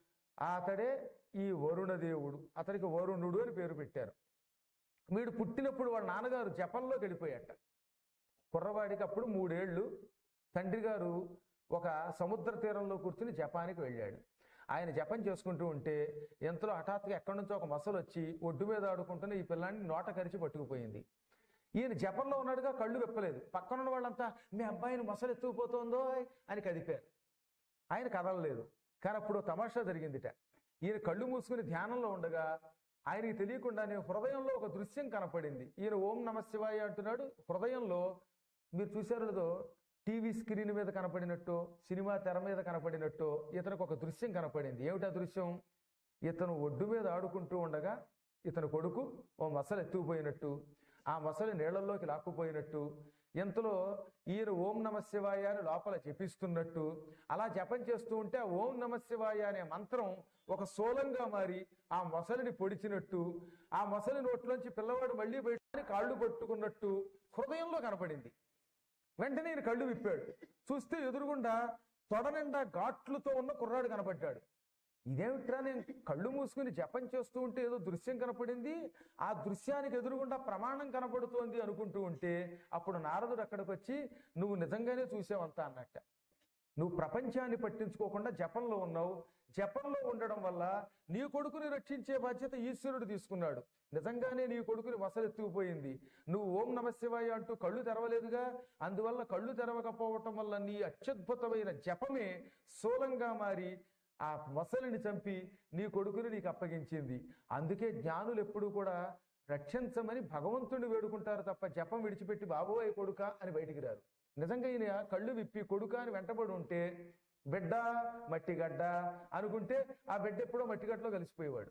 అతడే ఈ వరుణదేవుడు. అతనికి వరుణుడు అని పేరు పెట్టారు. వీడు పుట్టినప్పుడు వాళ్ళ నాన్నగారు జపంలోకి వెళ్ళిపోయాట. కుర్రవాడికి అప్పుడు 3 ఏళ్ళు. తండ్రి గారు ఒక సముద్ర తీరంలో కూర్చుని జపానికి వెళ్ళాడు. ఆయన జపం చేసుకుంటూ ఉంటే ఎంతలో హఠాత్తుగా ఎక్కడి నుంచో ఒక మొసలు వచ్చి ఒడ్డు మీద ఆడుకుంటున్న ఈ పిల్లాన్ని నోట కరిచి పట్టుకుపోయింది. ఈయన జపంలో ఉన్నాడుగా, కళ్ళు విప్పలేదు. పక్కనున్న వాళ్ళంతా మీ అబ్బాయిని మొసలు ఎత్తుకుపోతుందో అని కదిపారు. ఆయన కదలలేదు. కానీ అప్పుడు తమాషా జరిగిందిట. ఈయన కళ్ళు మూసుకుని ధ్యానంలో ఉండగా ఆయనకి తెలియకుండానే హృదయంలో ఒక దృశ్యం కనపడింది. ఈయన ఓం నమ శివాయ అంటున్నాడు. హృదయంలో మీరు చూశారు లేదో, టీవీ స్క్రీన్ మీద కనపడినట్టు, సినిమా తెర మీద కనపడినట్టు ఇతనికి ఒక దృశ్యం కనపడింది. ఏమిటా దృశ్యం? ఇతను ఒడ్డు మీద ఆడుకుంటూ ఉండగా ఇతను కొడుకు ఓ మొసలు ఎత్తుకుపోయినట్టు, ఆ మొసలి నీళ్లలోకి లాక్కుపోయినట్టు, ఎంతలో ఈయన ఓం నమ శివాయ అని లోపల జపిస్తున్నట్టు, అలా జపం చేస్తూ ఉంటే ఆ ఓం నమ శివాయ అనే మంత్రం ఒక శూలంగా మారి ఆ మొసలిని పొడిచినట్టు, ఆ మొసలి నోట్లోంచి పిల్లవాడు మళ్ళీ బయట కాళ్ళు పట్టుకున్నట్టు హృదయంలో కనపడింది. వెంటనే ఈయన కళ్ళు విప్పాడు. చూస్తే ఎదురుగుండా తొడ నిండా ఘాట్లతో ఉన్న కుర్రాడు కనపడ్డాడు. ఇదేమిట్రా, నేను కళ్ళు మూసుకుని జపం చేస్తూ ఉంటే ఏదో దృశ్యం కనపడింది, ఆ దృశ్యానికి ఎదురుగుండా ప్రమాణం కనపడుతోంది అనుకుంటూ ఉంటే అప్పుడు నారదుడు అక్కడికి వచ్చి, నువ్వు నిజంగానే చూసావంతా అన్నట్ట. నువ్వు ప్రపంచాన్ని పట్టించుకోకుండా జపంలో ఉన్నావు. జపంలో ఉండడం వల్ల నీ కొడుకుని రక్షించే బాధ్యత ఈశ్వరుడు తీసుకున్నాడు. నిజంగానే నీ కొడుకుని మొసలెత్తుకుపోయింది. నువ్వు ఓం నమ శివాయ అంటూ కళ్ళు తెరవలేదుగా, అందువల్ల కళ్ళు తెరవకపోవటం వల్ల నీ అత్యద్భుతమైన జపమే శూలంగా మారి ఆ మొసలిని చంపి నీ కొడుకుని నీకు అప్పగించింది. అందుకే జ్ఞానులు ఎప్పుడూ కూడా రక్షించమని భగవంతుని వేడుకుంటారు తప్ప జపం విడిచిపెట్టి బాబోయ్ కొడుక అని బయటికి రారు. నిజంగా ఈయన కళ్ళు విప్పి కొడుక అని వెంటబడి ఉంటే బిడ్డ మట్టిగడ్డ అనుకుంటే ఆ బిడ్డ ఎప్పుడో మట్టిగడ్డలో కలిసిపోయేవాడు.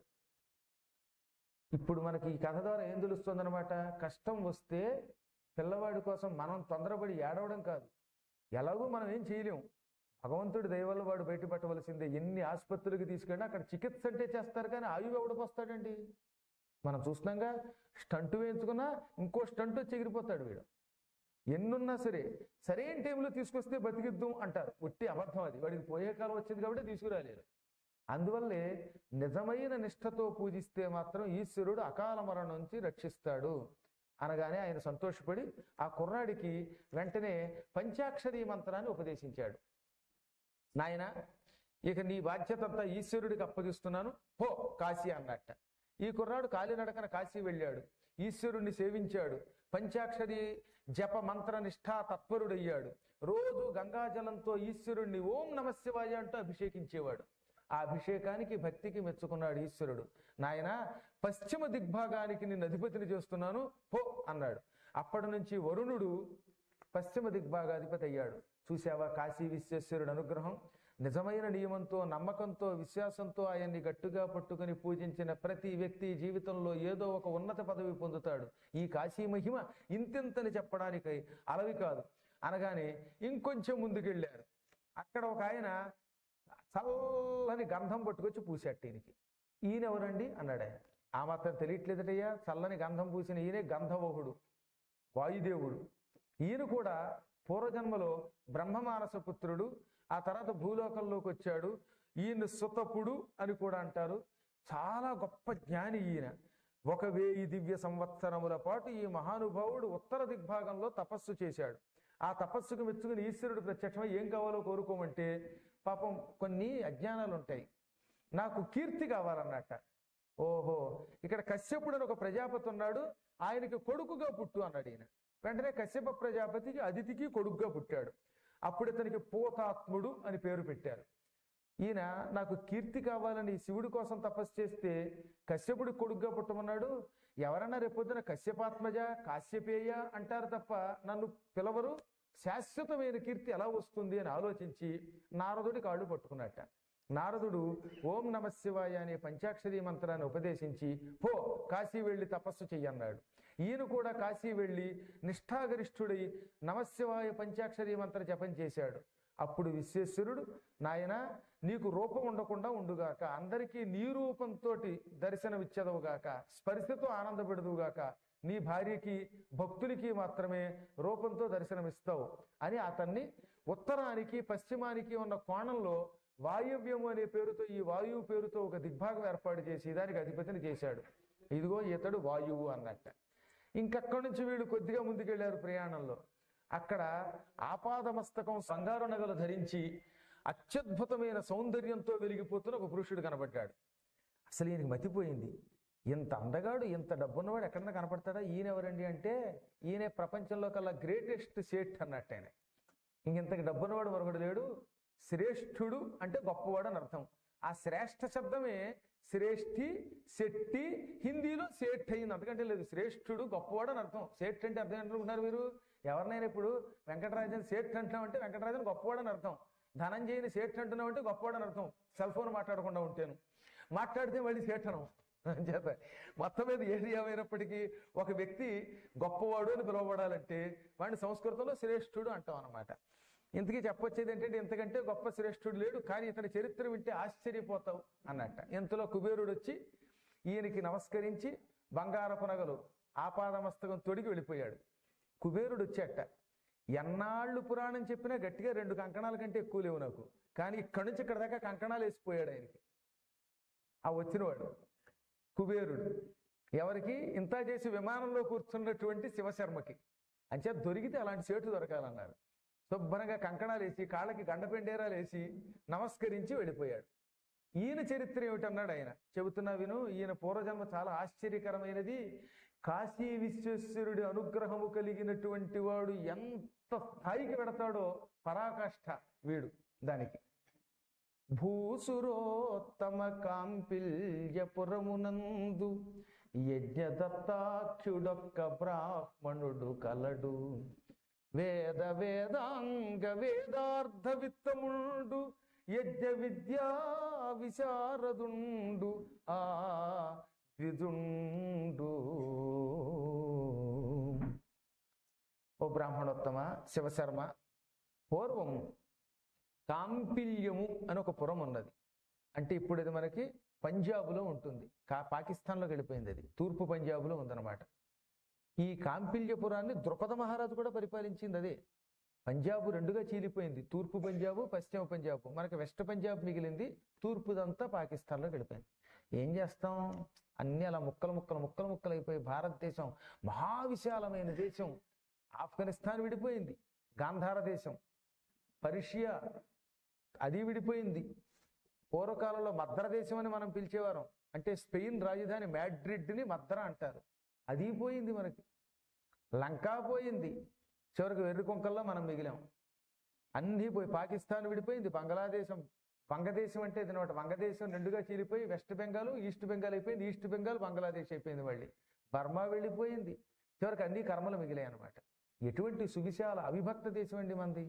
ఇప్పుడు మనకి ఈ కథ ద్వారా ఏం తెలుస్తుందన్నమాట? కష్టం వస్తే పిల్లవాడి కోసం మనం తొందరపడి ఏడవడం కాదు. ఎలాగో మనం ఏం చేయలేం. భగవంతుడి దయ వల్ల వాడు బయటపట్టవలసిందే. ఎన్ని ఆసుపత్రులకి తీసుకెళ్ళినా అక్కడ చికిత్స అంటే చేస్తారు, కానీ ఆయువు ఎవడికి వస్తాడండి? మనం చూస్తున్నాగా, స్టంట్ వేయించుకున్నా ఇంకో స్టంట్ వచ్చి ఎగిరిపోతాడు వీడు. ఎన్నున్నా సరే సరైన టైంలో తీసుకొస్తే బతికిద్దాం అంటారు. ఒట్టి అబద్ధం అది. వాడికి పోయే కాలం వచ్చింది కాబట్టి తీసుకురాలేరు. అందువల్లే నిజమైన నిష్ఠతో పూజిస్తే మాత్రం ఈశ్వరుడు అకాల మరణం నుంచి రక్షిస్తాడు అనగానే ఆయన సంతోషపడి ఆ కుర్రాడికి వెంటనే పంచాక్షరీ మంత్రాన్ని ఉపదేశించాడు. నాయన, ఇక నీ బాధ్యత అంతా ఈశ్వరుడికి అప్పగిస్తున్నాను, పో కాశీ అన్నట్ట. ఈ కుర్రాడు కాలినడకన కాశీ వెళ్ళాడు. ఈశ్వరుణ్ణి సేవించాడు. పంచాక్షరి జప మంత్ర నిష్ఠా తత్పరుడయ్యాడు. రోజు గంగాజలంతో ఈశ్వరుణ్ణి ఓం నమ శివాయ అంటూ అభిషేకించేవాడు. ఆ అభిషేకానికి భక్తికి మెచ్చుకున్నాడు ఈశ్వరుడు. నాయన, పశ్చిమ దిగ్భాగానికి నిన్ను అధిపతిని చేస్తున్నాను, పో అన్నాడు. అప్పటి నుంచి వరుణుడు పశ్చిమ దిగ్భాగాధిపతి అయ్యాడు. చూసావా కాశీ విశ్వేశ్వరుడు అనుగ్రహం? నిజమైన నియమంతో, నమ్మకంతో, విశ్వాసంతో ఆయన్ని గట్టిగా పట్టుకుని పూజించిన ప్రతి వ్యక్తి జీవితంలో ఏదో ఒక ఉన్నత పదవి పొందుతాడు. ఈ కాశీ మహిమ ఇంతింతని చెప్పడానికి అలవి కాదు అనగానే ఇంకొంచెం ముందుకెళ్ళారు. అక్కడ ఒక ఆయన చల్లని గంధం పట్టుకొచ్చి పూసాడు ఈయనకి. ఈయన ఎవరండి అన్నాడు ఆయన. ఆ మాత్రం తెలియట్లేదటయ్యా, చల్లని గంధం పూసిన ఈయనే గంధవహుడు, వాయుదేవుడు. ఈయన కూడా పూర్వజన్మలో బ్రహ్మమానస పుత్రుడు. ఆ తర్వాత భూలోకంలోకి వచ్చాడు. ఈయన సుతపుడు అని కూడా అంటారు. చాలా గొప్ప జ్ఞాని ఈయన. 1000 దివ్య సంవత్సరముల పాటు ఈ మహానుభావుడు ఉత్తర దిగ్భాగంలో తపస్సు చేశాడు. ఆ తపస్సుకు మెచ్చుకుని ఈశ్వరుడు ప్రత్యక్షమై ఏం కావాలో కోరుకోమంటే, పాపం కొన్ని అజ్ఞానాలు ఉంటాయి, నాకు కీర్తి కావాలన్నట్ట. ఓహో, ఇక్కడ కశ్యపుడు అని ఒక ప్రజాపతి ఉన్నాడు, ఆయనకి కొడుకుగా పుట్టు అన్నాడు ఈయన. వెంటనే కశ్యప ప్రజాపతికి అదితికి కొడుకుగా పుట్టాడు. అప్పుడు ఇతనికి పూతాత్ముడు అని పేరు పెట్టారు. ఈయన నాకు కీర్తి కావాలని శివుడి కోసం తపస్సు చేస్తే కశ్యపుడి కొడుకుగా పుట్టమన్నాడు. ఎవరన్నా రేపొద్దున కశ్యపాత్మజ, కాశ్యపేయ అంటారు తప్ప నన్ను పిలవరు. శాశ్వతమైన కీర్తి ఎలా వస్తుంది అని ఆలోచించి నారదుడి కాళ్ళు పట్టుకున్నట్ట. నారదుడు ఓం నమ శివాయ అనే పంచాక్షరీ మంత్రాన్ని ఉపదేశించి పో కాశీ వెళ్ళి తపస్సు చెయ్యన్నాడు. ఈయన కూడా కాశీ వెళ్ళి నిష్ఠాగరిష్ఠుడై నమశివాయ పంచాక్షరీ మంత్ర జపం చేశాడు. అప్పుడు విశ్వేశ్వరుడు, నాయన నీకు రూపం ఉండకుండా ఉండుగాక, అందరికీ నీ రూపంతో దర్శనమిచ్చేదవుగాక, స్పర్శతో ఆనందపెడదువుగాక, నీ భార్యకి భక్తులకి మాత్రమే రూపంతో దర్శనమిస్తావు అని అతన్ని ఉత్తరానికి పశ్చిమానికి ఉన్న కోణంలో వాయవ్యము అనే పేరుతో, ఈ వాయువు పేరుతో ఒక దిగ్భాగం ఏర్పాటు చేసి దానికి అధిపతిని చేశాడు. ఇదిగో ఇతడు వాయువు అన్నట్ట. ఇంకక్కడి నుంచి వీళ్ళు కొద్దిగా ముందుకెళ్లారు ప్రయాణంలో. అక్కడ ఆపాదమస్తకం బంగారు నగలు ధరించి అత్యద్భుతమైన సౌందర్యంతో వెలిగిపోతున్న ఒక పురుషుడు కనబడ్డాడు. అసలు ఈయనకి మతిపోయింది. ఇంత అందగాడు, ఇంత డబ్బున్నవాడు ఎక్కడన్నా కనపడతాడా? ఈయన ఎవరండి అంటే, ఈయనే ప్రపంచంలో కల్లా గ్రేటెస్ట్ సేట్ అన్నట్టు. ఆయన ఇంతకు డబ్బున్నవాడు మరొకడు లేడు. శ్రేష్ఠుడు అంటే గొప్పవాడు అని అర్థం. ఆ శ్రేష్ఠ శబ్దమే శ్రేష్ఠి, శెట్టి, హిందీలో సేట్ అయింది, అంతకంటే లేదు. శ్రేష్ఠుడు గొప్పవాడు అని అర్థం. సేట్ అంటే అర్థం ఏంటనుకుంటున్నారు మీరు? ఎవరినైనా ఇప్పుడు వెంకటరాజన్ సేట్ అంటున్నామంటే వెంకటరాజన్ గొప్పవాడు అని అర్థం. ధనంజయని సేట్ అంటున్నామంటే గొప్పవాడు అని అర్థం. సెల్ ఫోన్ మాట్లాడకుండా ఉంటాను, మాట్లాడితే మళ్ళీ సేట్ అనం చేత. మొత్తం మీద ఏది ఏమైనప్పటికీ ఒక వ్యక్తి గొప్పవాడు అని పిలువబడాలంటే వాడిని సంస్కృతంలో శ్రేష్ఠుడు అంటాం అన్నమాట. ఇంతకీ చెప్పొచ్చేది ఏంటంటే, ఇంతకంటే గొప్ప శ్రేష్ఠుడు లేడు, కానీ ఇతని చరిత్ర వింటే ఆశ్చర్యపోతావు అన్నట్ట. ఇంతలో కుబేరుడు వచ్చి ఈయనకి నమస్కరించి బంగారపు నగలు ఆపాదమస్తకం తొడిగి వెళ్ళిపోయాడు. కుబేరుడు వచ్చేట. ఎన్నాళ్ళు పురాణం చెప్పినా గట్టిగా 2 కంకణాల కంటే ఎక్కువ లేవు నాకు, కానీ ఇక్కడి నుంచి ఇక్కడ దాకా కంకణాలు వేసిపోయాడు ఆయనకి. ఆ వచ్చినవాడు కుబేరుడు. ఎవరికి? ఇంత చేసి విమానంలో కూర్చున్నటువంటి శివశర్మకి. అంచే దొరికితే అలాంటి సేటు దొరకాలన్నారు. శుభ్రంగా కంకణాలు వేసి కాళ్ళకి గండపెండేరాలు వేసి నమస్కరించి వెళ్ళిపోయాడు. ఈయన చరిత్ర ఏమిటన్నాడు ఆయన. చెబుతున్నా విను. ఈయన పూర్వజన్మ చాలా ఆశ్చర్యకరమైనది. కాశీ విశ్వేశ్వరుడి అనుగ్రహము కలిగినటువంటి వాడు ఎంత స్థాయికి పెడతాడో పరాకాష్ఠ వీడు దానికి. భూసురోత్తమ కాంపిల్యపురమునందు యజ్ఞదత్తాఖ్యుడొక్క బ్రాహ్మణుడు కలడు. వేద వేదాంగ వేదార్థ విత్తముండు యజ్ఞ విద్యా విశారదుండు ఆ ద్విజుండు. ఓ బ్రాహ్మణోత్తమ శివశర్మ, పూర్వం కాంపిల్యము అని ఒక పురం ఉన్నది. అంటే ఇప్పుడు ఇది మనకి పంజాబులో ఉంటుంది, పాకిస్తాన్లోకి వెళ్ళిపోయింది. అది తూర్పు పంజాబులో ఉందన్నమాట. ఈ కాంపిల్యపురాన్ని ద్రుపద మహారాజు కూడా పరిపాలించింది. అదే పంజాబు 2గా చీలిపోయింది, తూర్పు పంజాబు, పశ్చిమ పంజాబు. మనకి వెస్ట్ పంజాబ్ మిగిలింది, తూర్పుదంతా పాకిస్తాన్లోకి వెళ్ళిపోయింది. ఏం చేస్తాం, అన్ని అలా ముక్కలు ముక్కలు ముక్కలు ముక్కలు అయిపోయి భారతదేశం మహావిశాలమైన దేశం. ఆఫ్ఘనిస్తాన్ విడిపోయింది, గాంధార దేశం, పర్షియా అది విడిపోయింది. పూర్వకాలంలో మద్ర దేశం అని మనం పిలిచేవారం. అంటే స్పెయిన్ రాజధాని మ్యాడ్రిడ్ని మద్ర అంటారు. అది పోయింది మనకి. లంకా పోయింది, చివరికి వెర్రికొంకల్లో మనం మిగిలాం. అన్నీ పోయి పాకిస్తాన్ విడిపోయింది, బంగ్లాదేశం, వంగదేశం అంటే ఇదనమాట. వంగదేశం 2గా చీలిపోయి వెస్ట్ బెంగాల్, ఈస్ట్ బెంగాల్ అయిపోయింది. ఈస్ట్ బెంగాల్ బంగ్లాదేశ్ అయిపోయింది. మళ్ళీ బర్మా వెళ్ళిపోయింది. చివరికి అన్ని కర్మలు మిగిలాయి అనమాట. ఎటువంటి సువిశాల అవిభక్త దేశం అండి మంది.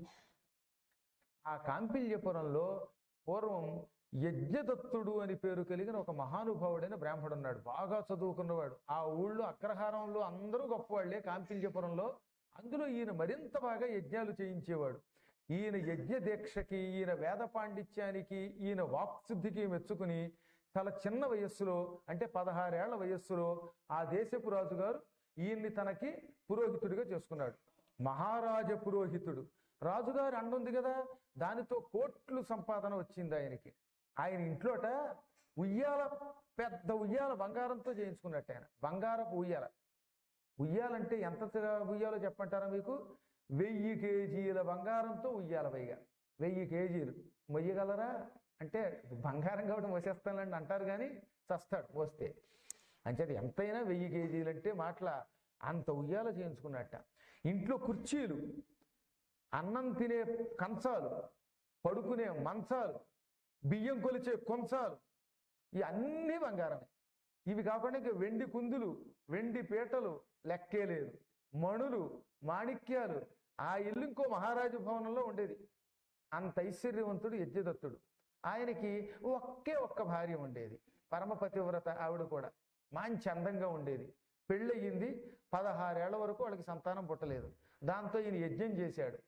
ఆ కాంపిల్యపురంలో పూర్వం యజ్ఞదత్తుడు అని పేరు కలిగిన ఒక మహానుభావుడైన బ్రాహ్మడు ఉన్నాడు, బాగా చదువుకున్నవాడు. ఆ ఊళ్ళో అగ్రహారంలో అందరూ గొప్పవాళ్లే కాంపిల్యపురంలో. అందులో ఈయన మరింత బాగా యజ్ఞాలు చేయించేవాడు. ఈయన యజ్ఞ దీక్షకి, ఈయన వేద పాండిత్యానికి, ఈయన వాక్శుద్ధికి మెచ్చుకుని చాలా చిన్న వయస్సులో, అంటే 16 ఏళ్ల వయస్సులో ఆ దేశపు రాజుగారు ఈయన్ని తనకి పురోహితుడిగా చేసుకున్నాడు. మహారాజ పురోహితుడు. రాజుగారు అండుంది కదా, దానితో కోట్లు సంపాదన వచ్చింది ఆయనకి. ఆయన ఇంట్లోట ఉయ్యాల, పెద్ద ఉయ్యాల బంగారంతో చేయించుకున్నట్టు. ఆయన బంగారపు ఉయ్యాల. ఉయ్యాలంటే ఎంత ఉయ్యాలో చెప్పంటారా మీకు? 1000 కేజీల బంగారంతో ఉయ్యాల. పైగా 1000 కేజీలు మొయ్యగలరా అంటే, బంగారం కాబట్టి మోసేస్తానండి అంటారు, కానీ చస్తాడు మోస్తే. అంచేది ఎంతైనా 1000 కేజీలు అంటే మాటల. అంత ఉయ్యాల చేయించుకున్నట్ట. ఇంట్లో కుర్చీలు, అన్నం తినే కంచాలు, పడుకునే మంచాలు, బియ్యం కొలిచే కొంచాలు, ఇవన్నీ బంగారమే. ఇవి కాకుండా ఇంకా వెండి కుందులు, వెండి పీటలు లెక్కే లేదు, మణులు, మాణిక్యాలు. ఆ ఇల్లు ఇంకో మహారాజు భవనంలో ఉండేది. అంత ఐశ్వర్యవంతుడు యజ్ఞదత్తుడు. ఆయనకి ఒక్క భార్య ఉండేది, పరమపతివ్రత. ఆవిడ కూడా మంచి అందంగా ఉండేది. పెళ్ళయింది, 16 ఏళ్ల వరకు వాళ్ళకి సంతానం పుట్టలేదు. దాంతో ఈయన యజ్ఞం చేశాడు.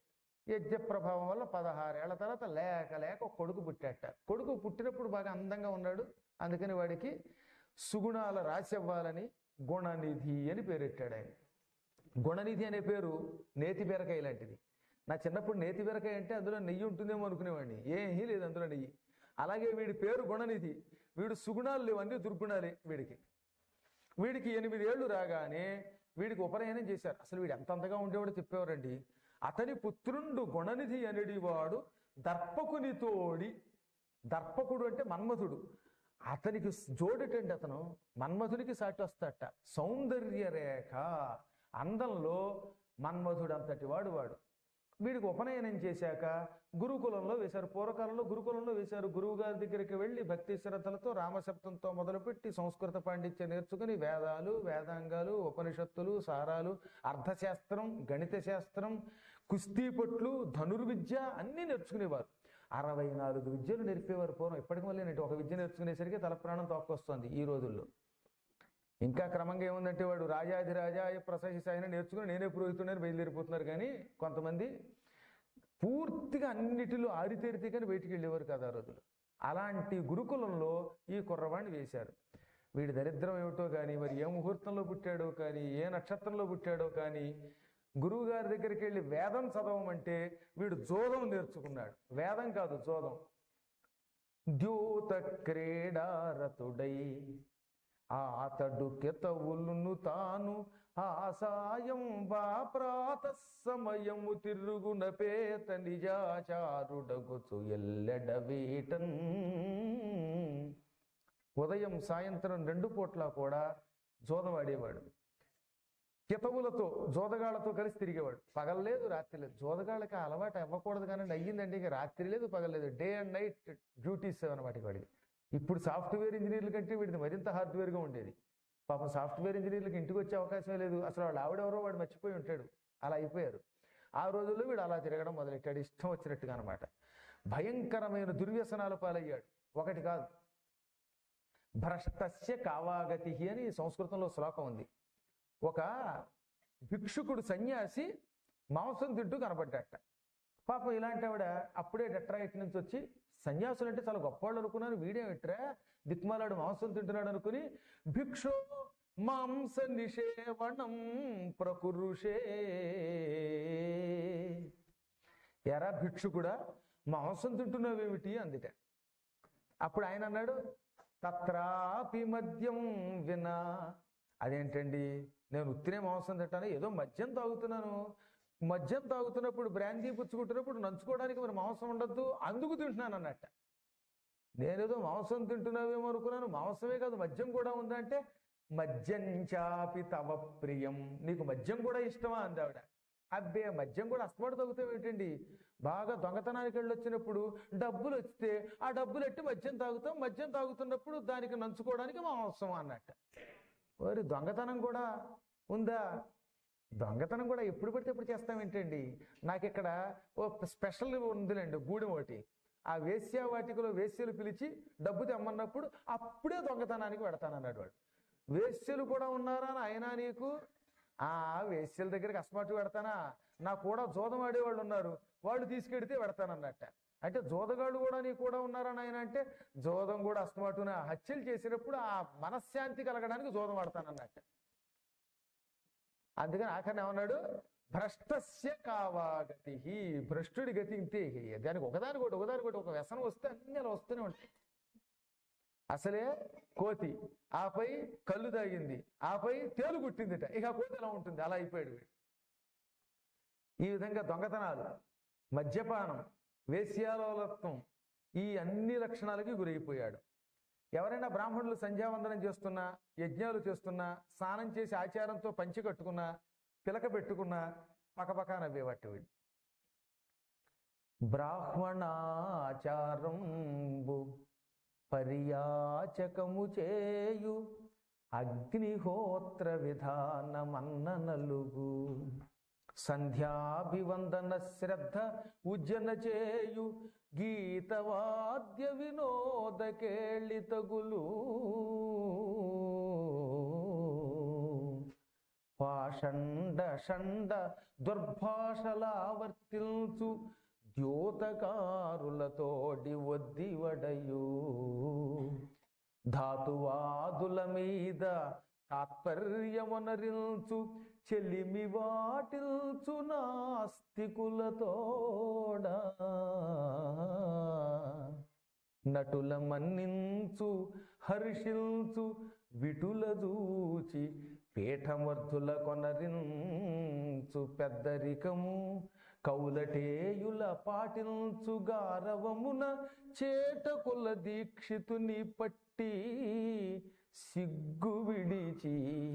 యజ్ఞ ప్రభావం వల్ల 16 ఏళ్ల తర్వాత లేక లేక ఒక కొడుకు పుట్టాట. కొడుకు పుట్టినప్పుడు బాగా అందంగా ఉన్నాడు. అందుకని వాడికి సుగుణాల రాశి అవ్వాలని గుణనిధి అని పేరెట్టాడు ఆయన. గుణనిధి అనే పేరు నేతి బీరకాయ లాంటిది. నా చిన్నప్పుడు నేతి బీరకాయ అంటే అందులో నెయ్యి ఉంటుందేమో అనుకునేవాడిని. ఏమీ లేదు అందులో నెయ్యి. అలాగే వీడి పేరు గుణనిధి. వీడు సుగుణాలు లేవు, అన్ని దుర్గుణాలే వీడికి. వీడికి 8 ఏళ్ళు రాగానే వీడికి ఉపనయనం చేశారు. అసలు వీడు ఎంత అంతగా ఉండేవాడు చెప్పేవారండి. అతని పుత్రుండు గుణనిధి అనేవాడు దర్పకుని తోడి. దర్పకుడు అంటే మన్మధుడు. అతనికి జోడటండి. అతను మన్మధునికి సాటి వస్తాట. సౌందర్య రేఖ, అందంలో మన్మధుడు అంతటి వాడు వాడు. వీడికి ఉపనయనం చేశాక గురుకులంలో వేశారు. పూర్వకాలంలో గురుకులంలో వేశారు. గురువు గారి దగ్గరికి వెళ్ళి భక్తి శ్రద్ధలతో రామశబ్దంతో మొదలుపెట్టి సంస్కృత పాండిత్యం నేర్చుకుని వేదాలు, వేదాంగాలు, ఉపనిషత్తులు, సారాలు, అర్థశాస్త్రం, గణిత శాస్త్రం, కుస్తీ పట్లు, ధనుర్విద్య అన్నీ నేర్చుకునేవారు. 64 విద్యలు నేర్పేవారు పూర్వం. ఇప్పటికి మళ్ళీ ఒక విద్య నేర్చుకునేసరికి తల ప్రాణం తోక్కొస్తుంది ఈ రోజుల్లో. ఇంకా క్రమంగా ఏముందంటే వాడు రాజాధిరాజాయ ప్రసహిసాయన నేర్చుకుని నేనే పురోహితుడని బయలుదేరిపోతున్నారు. కానీ కొంతమంది పూర్తిగా అన్నిటిలో ఆరితేరితే కానీ బయటికి వెళ్ళేవారు కదా ఆ రోజులు. అలాంటి గురుకులంలో ఈ కుర్రవాణ్ణి వేశారు. వీడి దరిద్రం ఏమిటో కానీ, మరి ఏ ముహూర్తంలో పుట్టాడో కానీ, ఏ నక్షత్రంలో పుట్టాడో కానీ, గురువు గారి దగ్గరికి వెళ్ళి వేదం చదవమంటే వీడు జోదం నేర్చుకున్నాడు. వేదం కాదు, జోదం. ద్యూత క్రీడారతుడై అతడు కెతవులును తాను ఆసాయం బా ప్రాత సమయము తిరుగున పేత నిజాచారుడగుచు ఎల్లెడవేటన్. ఉదయం సాయంత్రం 2 పూట్ల కూడా జోదం ఆడేవాడు. కితవులతో, జోదగాళ్లతో కలిసి తిరిగేవాడు. పగల్లేదు, రాత్రి లేదు. జోదగాళ్ళకి అలవాటు అవ్వకూడదు కానీ అయ్యిందండి. ఇక రాత్రి లేదు, పగలేదు, డే అండ్ నైట్ డ్యూటీస్ అనమాట వాడికి. ఇప్పుడు సాఫ్ట్వేర్ ఇంజనీర్ల కంటే వీడిది మరింత హార్డ్వేర్గా ఉండేది. పాపం సాఫ్ట్వేర్ ఇంజనీర్లకు ఇంటికి వచ్చే అవకాశమే లేదు. అసలు వాళ్ళు ఆవిడెవరో వాడు మర్చిపోయి ఉంటాడు. అలా అయిపోయారు. ఆ రోజుల్లో వీడు అలా తిరగడం మొదలెట్టాడు, ఇష్టం వచ్చినట్టుగా అనమాట. భయంకరమైన దుర్వ్యసనాల పాలయ్యాడు. ఒకటి కాదు. భ్రష్టస్య కావాగతి అని సంస్కృతంలో శ్లోకం ఉంది. ఒక భిక్షుకుడు సన్యాసి మాంసం తింటూ కనబడ్డట. పాపం ఇలాంటి ఆవిడ అప్పుడే డెట్రాయిట్ నుంచి వచ్చి, సన్యాసులు అంటే చాలా గొప్పవాళ్ళు అనుకున్నాను, వీడేమిట్రా దిక్మాలాడు మాంసం తింటున్నాడు అనుకుని, భిక్షో మాంస నిషేవణం ప్రకురుషే. ఎరా భిక్షుకుడా, మాంసం తింటున్నావేమిటి అందుట. అప్పుడు ఆయన అన్నాడు, తత్రాపి మద్యం వినా. అదేంటండి, నేను ఉత్తినే మాంసం తింటాను, ఏదో మద్యం తాగుతున్నాను. మద్యం తాగుతున్నప్పుడు, బ్రాందీ పుచ్చుకుంటున్నప్పుడు నంచుకోవడానికి మరి మాంసం ఉండద్దు, అందుకు తింటున్నాను అన్నట్ట. నేనేదో మాంసం తింటున్నావేమో అనుకున్నాను, మాంసమే కాదు మద్యం కూడా ఉందంటే, మద్యం చాపి తవ ప్రియం, నీకు మద్యం కూడా ఇష్టమా అందావిడ. అబ్బే, మద్యం కూడా అస్తమాటు తాగుతావు ఏంటండి, బాగా దొంగతనానికి వెళ్ళొచ్చినప్పుడు డబ్బులు వస్తే ఆ డబ్బులు ఎట్టి మద్యం తాగుతాం, మద్యం తాగుతున్నప్పుడు దానికి నంచుకోవడానికి మాంసం అన్నట్ట. మరి దొంగతనం కూడా ఉందా? దొంగతనం కూడా ఎప్పుడు పడితే ఎప్పుడు చేస్తామేంటండి. నాకు ఇక్కడ ఓ స్పెషల్ ఉందిలేండి, గూడెం ఒకటి. ఆ వేశ్య వాటికలో వేశ్యలు పిలిచి డబ్బు తెమ్మన్నప్పుడు అప్పుడే దొంగతనానికి పెడతానన్నాడు వాడు. వేశ్యలు కూడా ఉన్నారా అయినా నీకు? ఆ వేశ్యల దగ్గరికి అస్మాటు పెడతానా, నా కూడా జోదం ఆడేవాళ్ళు ఉన్నారు, వాళ్ళు తీసుకెడితే పెడతానన్నట్ట. అంటే జోదగాళ్ళు కూడా నీ కూడా ఉన్నారని ఆయన అంటే, జోదం కూడా అస్మాటున హత్యలు చేసినప్పుడు ఆ మనశ్శాంతి కలగడానికి జోదం ఆడతానన్నట్ట. అందుకని ఆఖరిని ఏమన్నాడు, భ్రష్టస్య కావాగతి, భ్రష్టుడి గతి ఇంతే. దానికి ఒకదానికోటి ఒక వ్యసనం వస్తే అన్ని అలా వస్తూనే ఉంటాయి. అసలే కోతి, ఆపై కళ్ళు తాగింది, ఆపై తేలు కుట్టిందిట, ఇక కోతి ఎలా ఉంటుంది, అలా అయిపోయాడు వీడు. ఈ విధంగా దొంగతనాలు, మద్యపానం, వేశ్యాలోలత్వం, ఈ అన్ని లక్షణాలకి గురైపోయాడు. ఎవరైనా బ్రాహ్మణులు సంధ్యావందనం చేస్తున్నా, యజ్ఞాలు చేస్తున్నా, స్నానం చేసి ఆచారంతో పంచి కట్టుకున్నా, పిలక పెట్టుకున్నా పకపకా నవ్వేవాటి వీడు. బ్రాహ్మణాచారంబు పర్యాచకము చేయు అగ్నిహోత్ర విధానమన్న నలుగు, సంధ్యాభివందన శ్రద్ధ ఉజ్జన చేయు గీతవాద్య వినోద కేళితగులు, పాషండ షండ దుర్భాషలావర్తిల్చు ద్యోతకారులతోడి వద్దివడయు ధాతువాదుల మీద తాత్పర్యమునరించు చెలిమి వాటిల్చు నాస్తికులతోడా నటుల మన్నించు హర్షిల్చు విటుల దూచి పీఠమర్థుల కొనరించు పెద్దరికము కౌలటేయుల పాటించు గారవమున చేటకుల దీక్షితుని పట్టి సిగ్గు విడిచి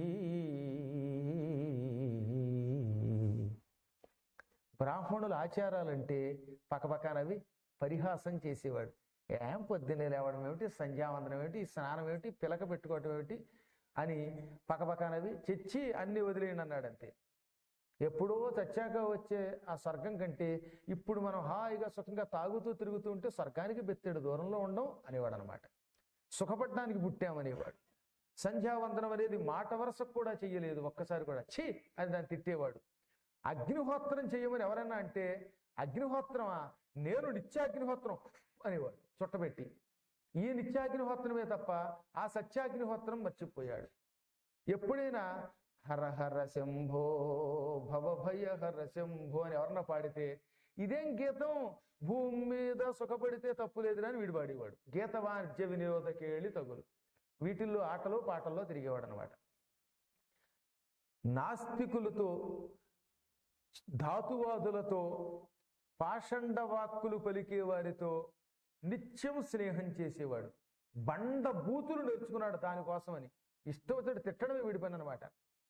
బ్రాహ్మణుల ఆచారాలంటే పకపకానవి పరిహాసం చేసేవాడు. ఏం పొద్దున్నే లేవడం ఏమిటి, సంధ్యావందనం ఏమిటి, స్నానం ఏమిటి, పిలక పెట్టుకోవటం ఏమిటి అని పకపకానవి చెచ్చి అన్ని వదిలేయండి అన్నాడు. అంతే. ఎప్పుడో చచ్చాక వచ్చే ఆ స్వర్గం కంటే ఇప్పుడు మనం హాయిగా సుఖంగా తాగుతూ తిరుగుతూ ఉంటే స్వర్గానికి బెత్తేడు దూరంలో ఉండం అనేవాడు అనమాట. సుఖపడ్డానికి పుట్టామనేవాడు. సంధ్యావందనం అనేది మాట వరసకు కూడా చెయ్యలేదు, ఒక్కసారి కూడా ఛీ అని దాన్ని తిట్టేవాడు. అగ్నిహోత్రం చెయ్యమని ఎవరైనా అంటే అగ్నిహోత్రమా, నేను నిత్యాగ్నిహోత్రం అనేవాడు చుట్టబెట్టి. ఈ నిత్యాగ్నిహోత్రమే తప్ప ఆ సత్యాగ్నిహోత్రం మర్చిపోయాడు. ఎప్పుడైనా హర హర శంభో భవభయ హర శంభో అని ఎవరన్నా పాడితే ఇదేం గీతం, భూమి మీద సుఖపడితే తప్పులేదురా అని వీడు పాడేవాడు. గీత వాద్య వినియోదకేళి తగులు. వీటిల్లో ఆటలు పాటల్లో తిరిగేవాడు అనమాట. నాస్తికులతో ధాతువాదులతో పాషండ వాక్కులు పలికే వారితో నిత్యం స్నేహం చేసేవాడు. బండ బూతులు నేర్చుకున్నాడు దానికోసమని. ఇష్టం వచ్చినట్టు తిట్టడమే వీడి పని అనమాట.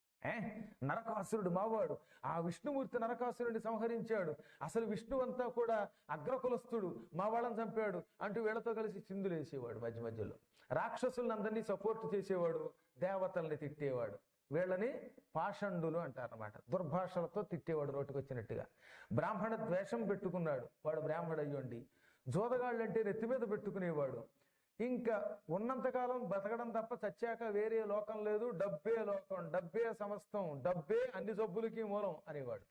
నరకాసురుడు మావాడు, ఆ విష్ణుమూర్తి నరకాసురుడిని సంహరించాడు, అసలు విష్ణువంతా కూడా అగ్రకులస్తుడు, మా వాళ్ళని చంపాడు అంటూ వీళ్ళతో కలిసి చిందులు వేసేవాడు. మధ్య మధ్యలో రాక్షసులందరినీ సపోర్ట్ చేసేవాడు, దేవతల్ని తిట్టేవాడు. వీళ్ళని పాషండులు అంటారన్నమాట. దుర్భాషలతో తిట్టేవాడు నోటికొచ్చినట్టుగా. బ్రాహ్మణ ద్వేషం పెట్టుకున్నాడు వాడు, బ్రాహ్మణ అయ్యుండి. జోదగాళ్ళంటే నెత్తి మీద పెట్టుకునేవాడు. ఇంకా ఉన్నంతకాలం బతకడం తప్ప చచ్చాక వేరే లోకం లేదు, డబ్బే లోకం, డబ్బే సమస్తం, డబ్బే అన్ని జబ్బులకి మూలం అనేవాడు.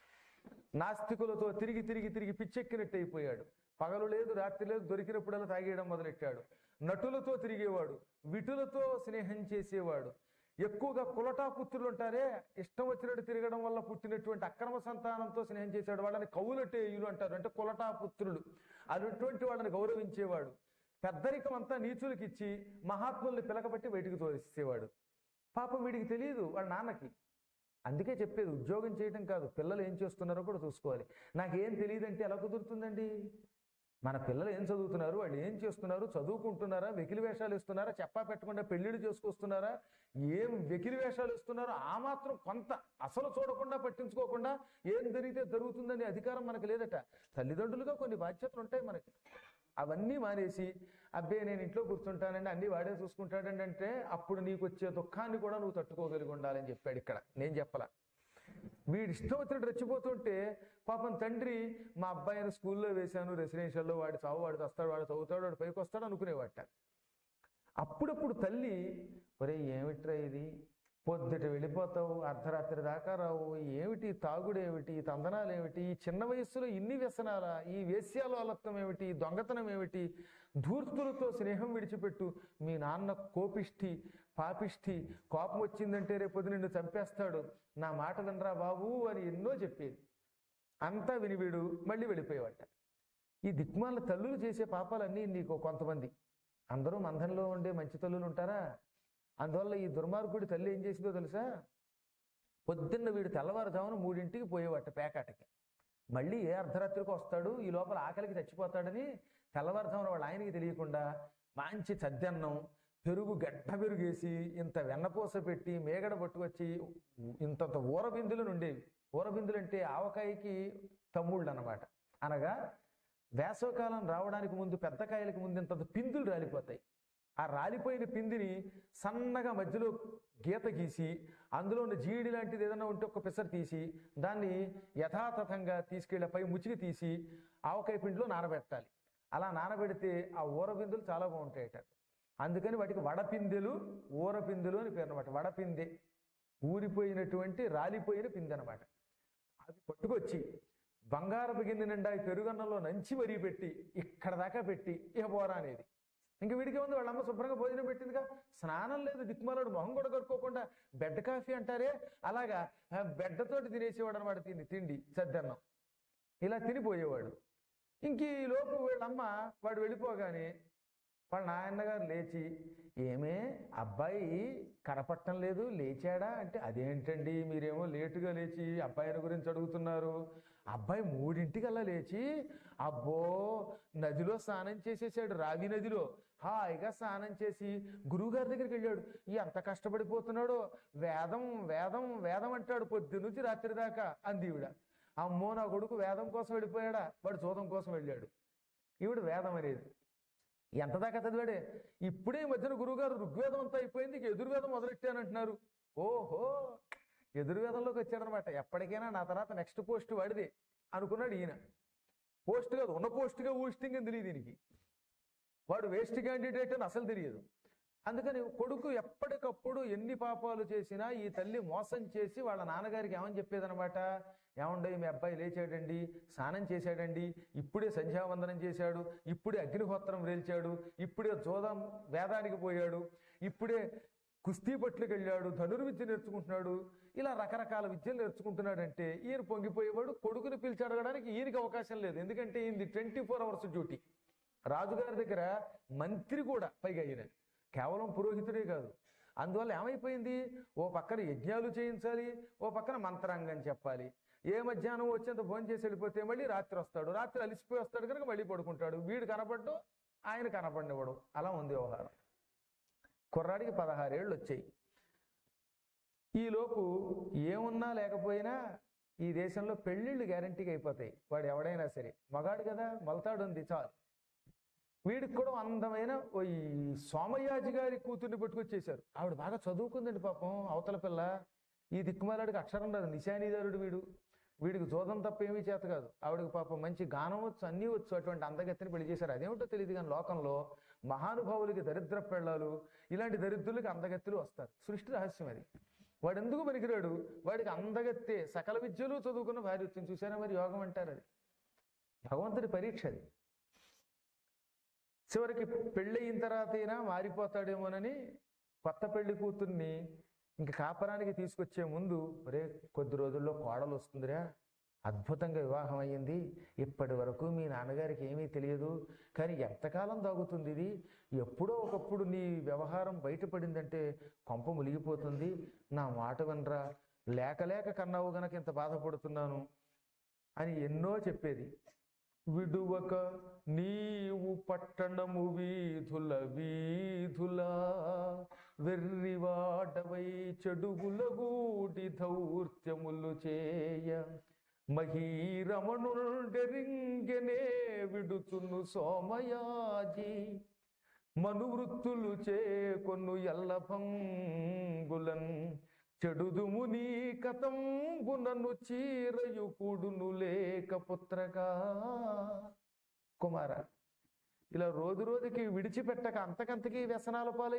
నాస్తికులతో తిరిగి తిరిగి తిరిగి పిచ్చెక్కినట్టు అయిపోయాడు. పగలు లేదు రాత్రి లేదు, దొరికినప్పుడల్లా తాగేయడం మొదలెట్టాడు. నటులతో తిరిగేవాడు, విటులతో స్నేహం చేసేవాడు. ఎక్కువగా కులటాపుత్రులు ఉంటారే, ఇష్టం వచ్చినట్టు తిరగడం వల్ల పుట్టినటువంటి అక్రమ సంతానంతో స్నేహం చేసేవాడు. వాళ్ళని కౌలటేయులు అంటారు, అంటే కులటాపుత్రులు. అటువంటి వాళ్ళని గౌరవించేవాడు. పెద్దరికం అంతా నీచులకి ఇచ్చి మహాత్ముల్ని పిలకబట్టి బయటికి తోసేవాడు. పాపం వీడికి తెలియదు వాళ్ళ నాన్నకి. అందుకే చెప్పేది ఉద్యోగం చేయడం కాదు, పిల్లలు ఏం చేస్తున్నారో కూడా చూసుకోవాలి. నాకేం తెలియదంటే ఎలా కుదురుతుందండి? మన పిల్లలు ఏం చదువుతున్నారు, వాళ్ళు ఏం చేస్తున్నారు, చదువుకుంటున్నారా, వెకిలి వేషాలు ఇస్తున్నారా, చెప్పా పెట్టకుండా పెళ్లిళ్ళు చేసుకొస్తున్నారా, ఏం వెకిలి వేషాలు ఇస్తున్నారో ఆ మాత్రం కొంత అసలు చూడకుండా పట్టించుకోకుండా ఏం జరిగితే జరుగుతుందని అధికారం మనకు లేదట. తల్లిదండ్రులుగా కొన్ని బాధ్యతలు ఉంటాయి మనకి. అవన్నీ మానేసి అబ్బే నేను ఇంట్లో కూర్చుంటానండి, అన్ని వాడే చూసుకుంటాడండి అంటే అప్పుడు నీకు వచ్చే దుఃఖాన్ని కూడా నువ్వు తట్టుకోగలిగి ఉండాలని చెప్పాడు ఇక్కడ. నేను చెప్పలా. వీడి ఇష్టం వచ్చినట్టు రెచ్చిపోతుంటే పాపం తండ్రి మా అబ్బాయిని స్కూల్లో వేశాను రెసిడెన్షియల్లో, వాడి చావు వాడు వస్తాడు, వాడు చదువుతాడు, వాడు పైకి వస్తాడు అనుకునేవాట. అప్పుడప్పుడు తల్లి ఒరే ఏమిట్రా ఇది, పొద్దుట వెళ్ళిపోతావు, అర్ధరాత్రి దాకా రావు, ఏమిటి తాగుడేమిటి, తందనాలు ఏమిటి, ఈ చిన్న వయస్సులో ఇన్ని వ్యసనాలా, ఈ వేశ్యాలోలత్వం ఏమిటి, దొంగతనం ఏమిటి, ధూర్తులతో స్నేహం విడిచిపెట్టు, మీ నాన్న కోపిష్టి పాపిష్టి, కోపం వచ్చిందంటే రేపొద్దు నిన్ను చంపేస్తాడు, నా మాట వినరా బాబు అని ఎన్నో చెప్పేది. అంతా విని వీడు మళ్ళీ వెళ్ళిపోయేవాట. ఈ దిక్మాల తల్లులు చేసే పాపాలన్నీ నీకు కొంతమంది, అందరూ మందంలో ఉండే మంచి తల్లులు ఉంటారా? అందువల్ల ఈ దుర్మార్గుడి తల్లి ఏం చేసిందో తెలుసా? పొద్దున్న వీడు తెల్లవారుజామున 3ంటికి పోయేవాట పేకాటకి. మళ్ళీ ఏ అర్ధరాత్రికి వస్తాడు, ఈ లోపల ఆకలికి చచ్చిపోతాడని తెల్లవారుజామున వాళ్ళ ఆయనకి తెలియకుండా మంచి చద్దన్నం, పెరుగు, గడ్డ పెరుగేసి ఇంత వెన్నపూస పెట్టి మేగడ పట్టుకొచ్చి ఇంతంత ఊరబిందులు ఉండేవి. ఊరబిందులు అంటే ఆవకాయకి తమ్ముళ్ళు అనమాట. అనగా వేసవకాలం రావడానికి ముందు పెద్ద కాయలకి ముందు ఇంత పిందులు రాలిపోతాయి. ఆ రాలిపోయిన పిందిని సన్నగా మధ్యలో గీత గీసి అందులో ఉన్న జీడి లాంటిది ఏదైనా ఉంటే ఒక పిసరు తీసి దాన్ని యథాతథంగా తీసుకెళ్ళి పై ముచ్చికి తీసి ఆవకాయ పిండిలో నానబెట్టాలి. అలా నానబెడితే ఆ ఊరబిందులు చాలా బాగుంటాయట. అందుకని వాటికి వడపిందెలు, ఊరపిందెలు అని పేరు అనమాట. వడపిందె ఊరిపోయినటువంటి రాలిపోయిన పిండి అనమాట. అది పట్టుకొచ్చి బంగారపు గిన్నె నిండా ఈ పెరుగన్నంలో నంచి మరీ పెట్టి ఇక్కడ దాకా పెట్టి ఇక పోరా అనేది. ఇంక వీడికి ఉంది, వాళ్ళ అమ్మ శుభ్రంగా భోజనం పెట్టిందిగా, స్నానం లేదు, దిక్కుమాలాడు మొహం కూడా కడుక్కోకుండా బెడ్ కాఫీ అంటారే అలాగా బెడ్డతోటి తినేసేవాడు అనమాట. తిండి సద్దన్నం ఇలా తినిపోయేవాడు. ఇంక ఈ లోపు వీళ్ళమ్మ వాడు వెళ్ళిపోగానే వాళ్ళ నాయన్నగారు లేచి, ఏమే అబ్బాయి కనపట్టం లేదు, లేచాడా అంటే, అదేంటండి మీరేమో లేటుగా లేచి అబ్బాయిని గురించి అడుగుతున్నారు. అబ్బాయి 3ంటికల్లా లేచి అబ్బో నదిలో స్నానం చేసేసాడు, రావి నదిలో హాయిగా స్నానం చేసి గురువుగారి దగ్గరికి వెళ్ళాడు. ఎంత కష్టపడిపోతున్నాడో, వేదం వేదం వేదం అంటాడు పొద్దు నుంచి రాత్రి దాకా అంది ఈవిడ. అమ్మో నా కొడుకు వేదం కోసం వెళ్ళిపోయాడా, వాడు చూదం కోసం వెళ్ళాడు. ఈవిడ వేదం అనేది ఎంత దాకా చదివాడే. ఇప్పుడే ఈ మధ్యన గురువుగారు ఋగ్వేదం అంతా అయిపోయింది, ఇక ఎదుర్వేదం మొదలెట్టానంటున్నారు. ఓహో ఎదుర్వేదంలోకి వచ్చాడనమాట. ఎప్పటికైనా నా తర్వాత నెక్స్ట్ పోస్ట్ వాడిదే అనుకున్నాడు ఈయన. పోస్ట్ కాదు, ఉన్న పోస్ట్గా ఊస్టింగ్ అని తెలియదు దీనికి. వాడు వేస్ట్ క్యాండిడేట్ అని అసలు తెలియదు. అందుకని కొడుకు ఎప్పటికప్పుడు ఎన్ని పాపాలు చేసినా ఈ తల్లి మోసం చేసి వాళ్ళ నాన్నగారికి ఏమని చెప్పేదనమాట, ఏమండో మీ అబ్బాయి లేచాడండి, స్నానం చేశాడండి, ఇప్పుడే సంధ్యావందనం చేశాడు, ఇప్పుడే అగ్నిహోత్రం రేల్చాడు, ఇప్పుడే జోదం వేదానికి పోయాడు, ఇప్పుడే కుస్తీ పట్లకు వెళ్ళాడు, ధనుర్విద్య నేర్చుకుంటున్నాడు, ఇలా రకరకాల విద్యలు నేర్చుకుంటున్నాడంటే ఈయన పొంగిపోయేవాడు. కొడుకుని పిలిచి అడగడానికి ఈయనకి అవకాశం లేదు, ఎందుకంటే ఈయనది 24 hours డ్యూటీ. రాజుగారి దగ్గర మంత్రి కూడా, పైగా ఈయన కేవలం పురోహితుడే కాదు. అందువల్ల ఏమైపోయింది, ఓ పక్కన యజ్ఞాలు చేయించాలి, ఓ పక్కన మంత్రాంగం చెప్పాలి. ఏ మధ్యాహ్నం వచ్చేంత భోజనం చేసి వెళ్ళిపోతే మళ్ళీ రాత్రి వస్తాడు, రాత్రి అలిసిపోయి వస్తాడు కనుక మళ్ళీ పడుకుంటాడు. వీడు కనపడ్డం ఆయన కనపడినవాడు, అలా ఉంది వ్యవహారం. కుర్రాడికి 16 ఏళ్ళు వచ్చాయి. ఈలోపు ఏమున్నా లేకపోయినా ఈ దేశంలో పెళ్ళిళ్ళు గ్యారంటీగా అయిపోతాయి. వాడు ఎవడైనా సరే, మగాడు కదా, మొలతాడు ఉంది చాలు. వీడికి కూడా అందమైన ఈ సోమయాజి గారి కూతుర్ని పట్టుకొచ్చేశారు. ఆవిడ బాగా చదువుకుందండి పాపం, అవతల పిల్ల. ఈ దిక్కుమాలాడికి అక్షరం రాదు, నిశానీదారుడు వీడు. వీడికి జోదం తప్ప ఏమీ చేత కాదు. ఆవిడకి పాపం మంచి గానం వచ్చు, అన్నీ వచ్చు. అటువంటి అందగత్తిని పెళ్లి చేశారు. అదేమిటో తెలియదు కానీ లోకంలో మహానుభావులకి దరిద్ర పెళ్ళాలు, ఇలాంటి దరిద్రులకి అందగత్తులు వస్తారు. సృష్టి రహస్యం అది. వాడు ఎందుకు పనికిరాడు, వాడికి అందగత్తే సకల విద్యలు చదువుకున్న భార్య వచ్చింది. చూసారా మరి, యోగం అంటారు అది, భగవంతుడి పరీక్ష అది. చివరికి పెళ్ళయిన తర్వాత అయినా మారిపోతాడేమోనని కొత్త పెళ్లి కూతుర్ని ఇంక కాపరానికి తీసుకొచ్చే ముందు, ఒరే కొద్ది రోజుల్లో కోడలు వస్తుందిరా, అద్భుతంగా వివాహం అయ్యింది, ఇప్పటి వరకు మీ నాన్నగారికి ఏమీ తెలియదు, కానీ ఎంతకాలం దాగుతుంది ఇది, ఎప్పుడో ఒకప్పుడు నీ వ్యవహారం బయటపడిందంటే కొంప ములిగిపోతుంది, నా మాట వినరా, లేక లేక కన్నావు గనక ఇంత బాధపడుతున్నాను అని ఎన్నో చెప్పేది. విడువక నీవు పట్టణము వీధుల వీధులా వెర్రివాడవై చెడుగులగూడి దౌర్త్యములు చేయ మహీరమణుండెరింగెనే విడుచును సోమయాజి మనువృత్తులు చేకొను ఎల్లభంగులన్ చెడుదుము నీ కతంబునను చీరయు కూడును లేక పుత్రగా. కుమార, ఇలా రోజు రోజుకి విడిచిపెట్టక అంతకంతకీ వ్యసనాల పాలై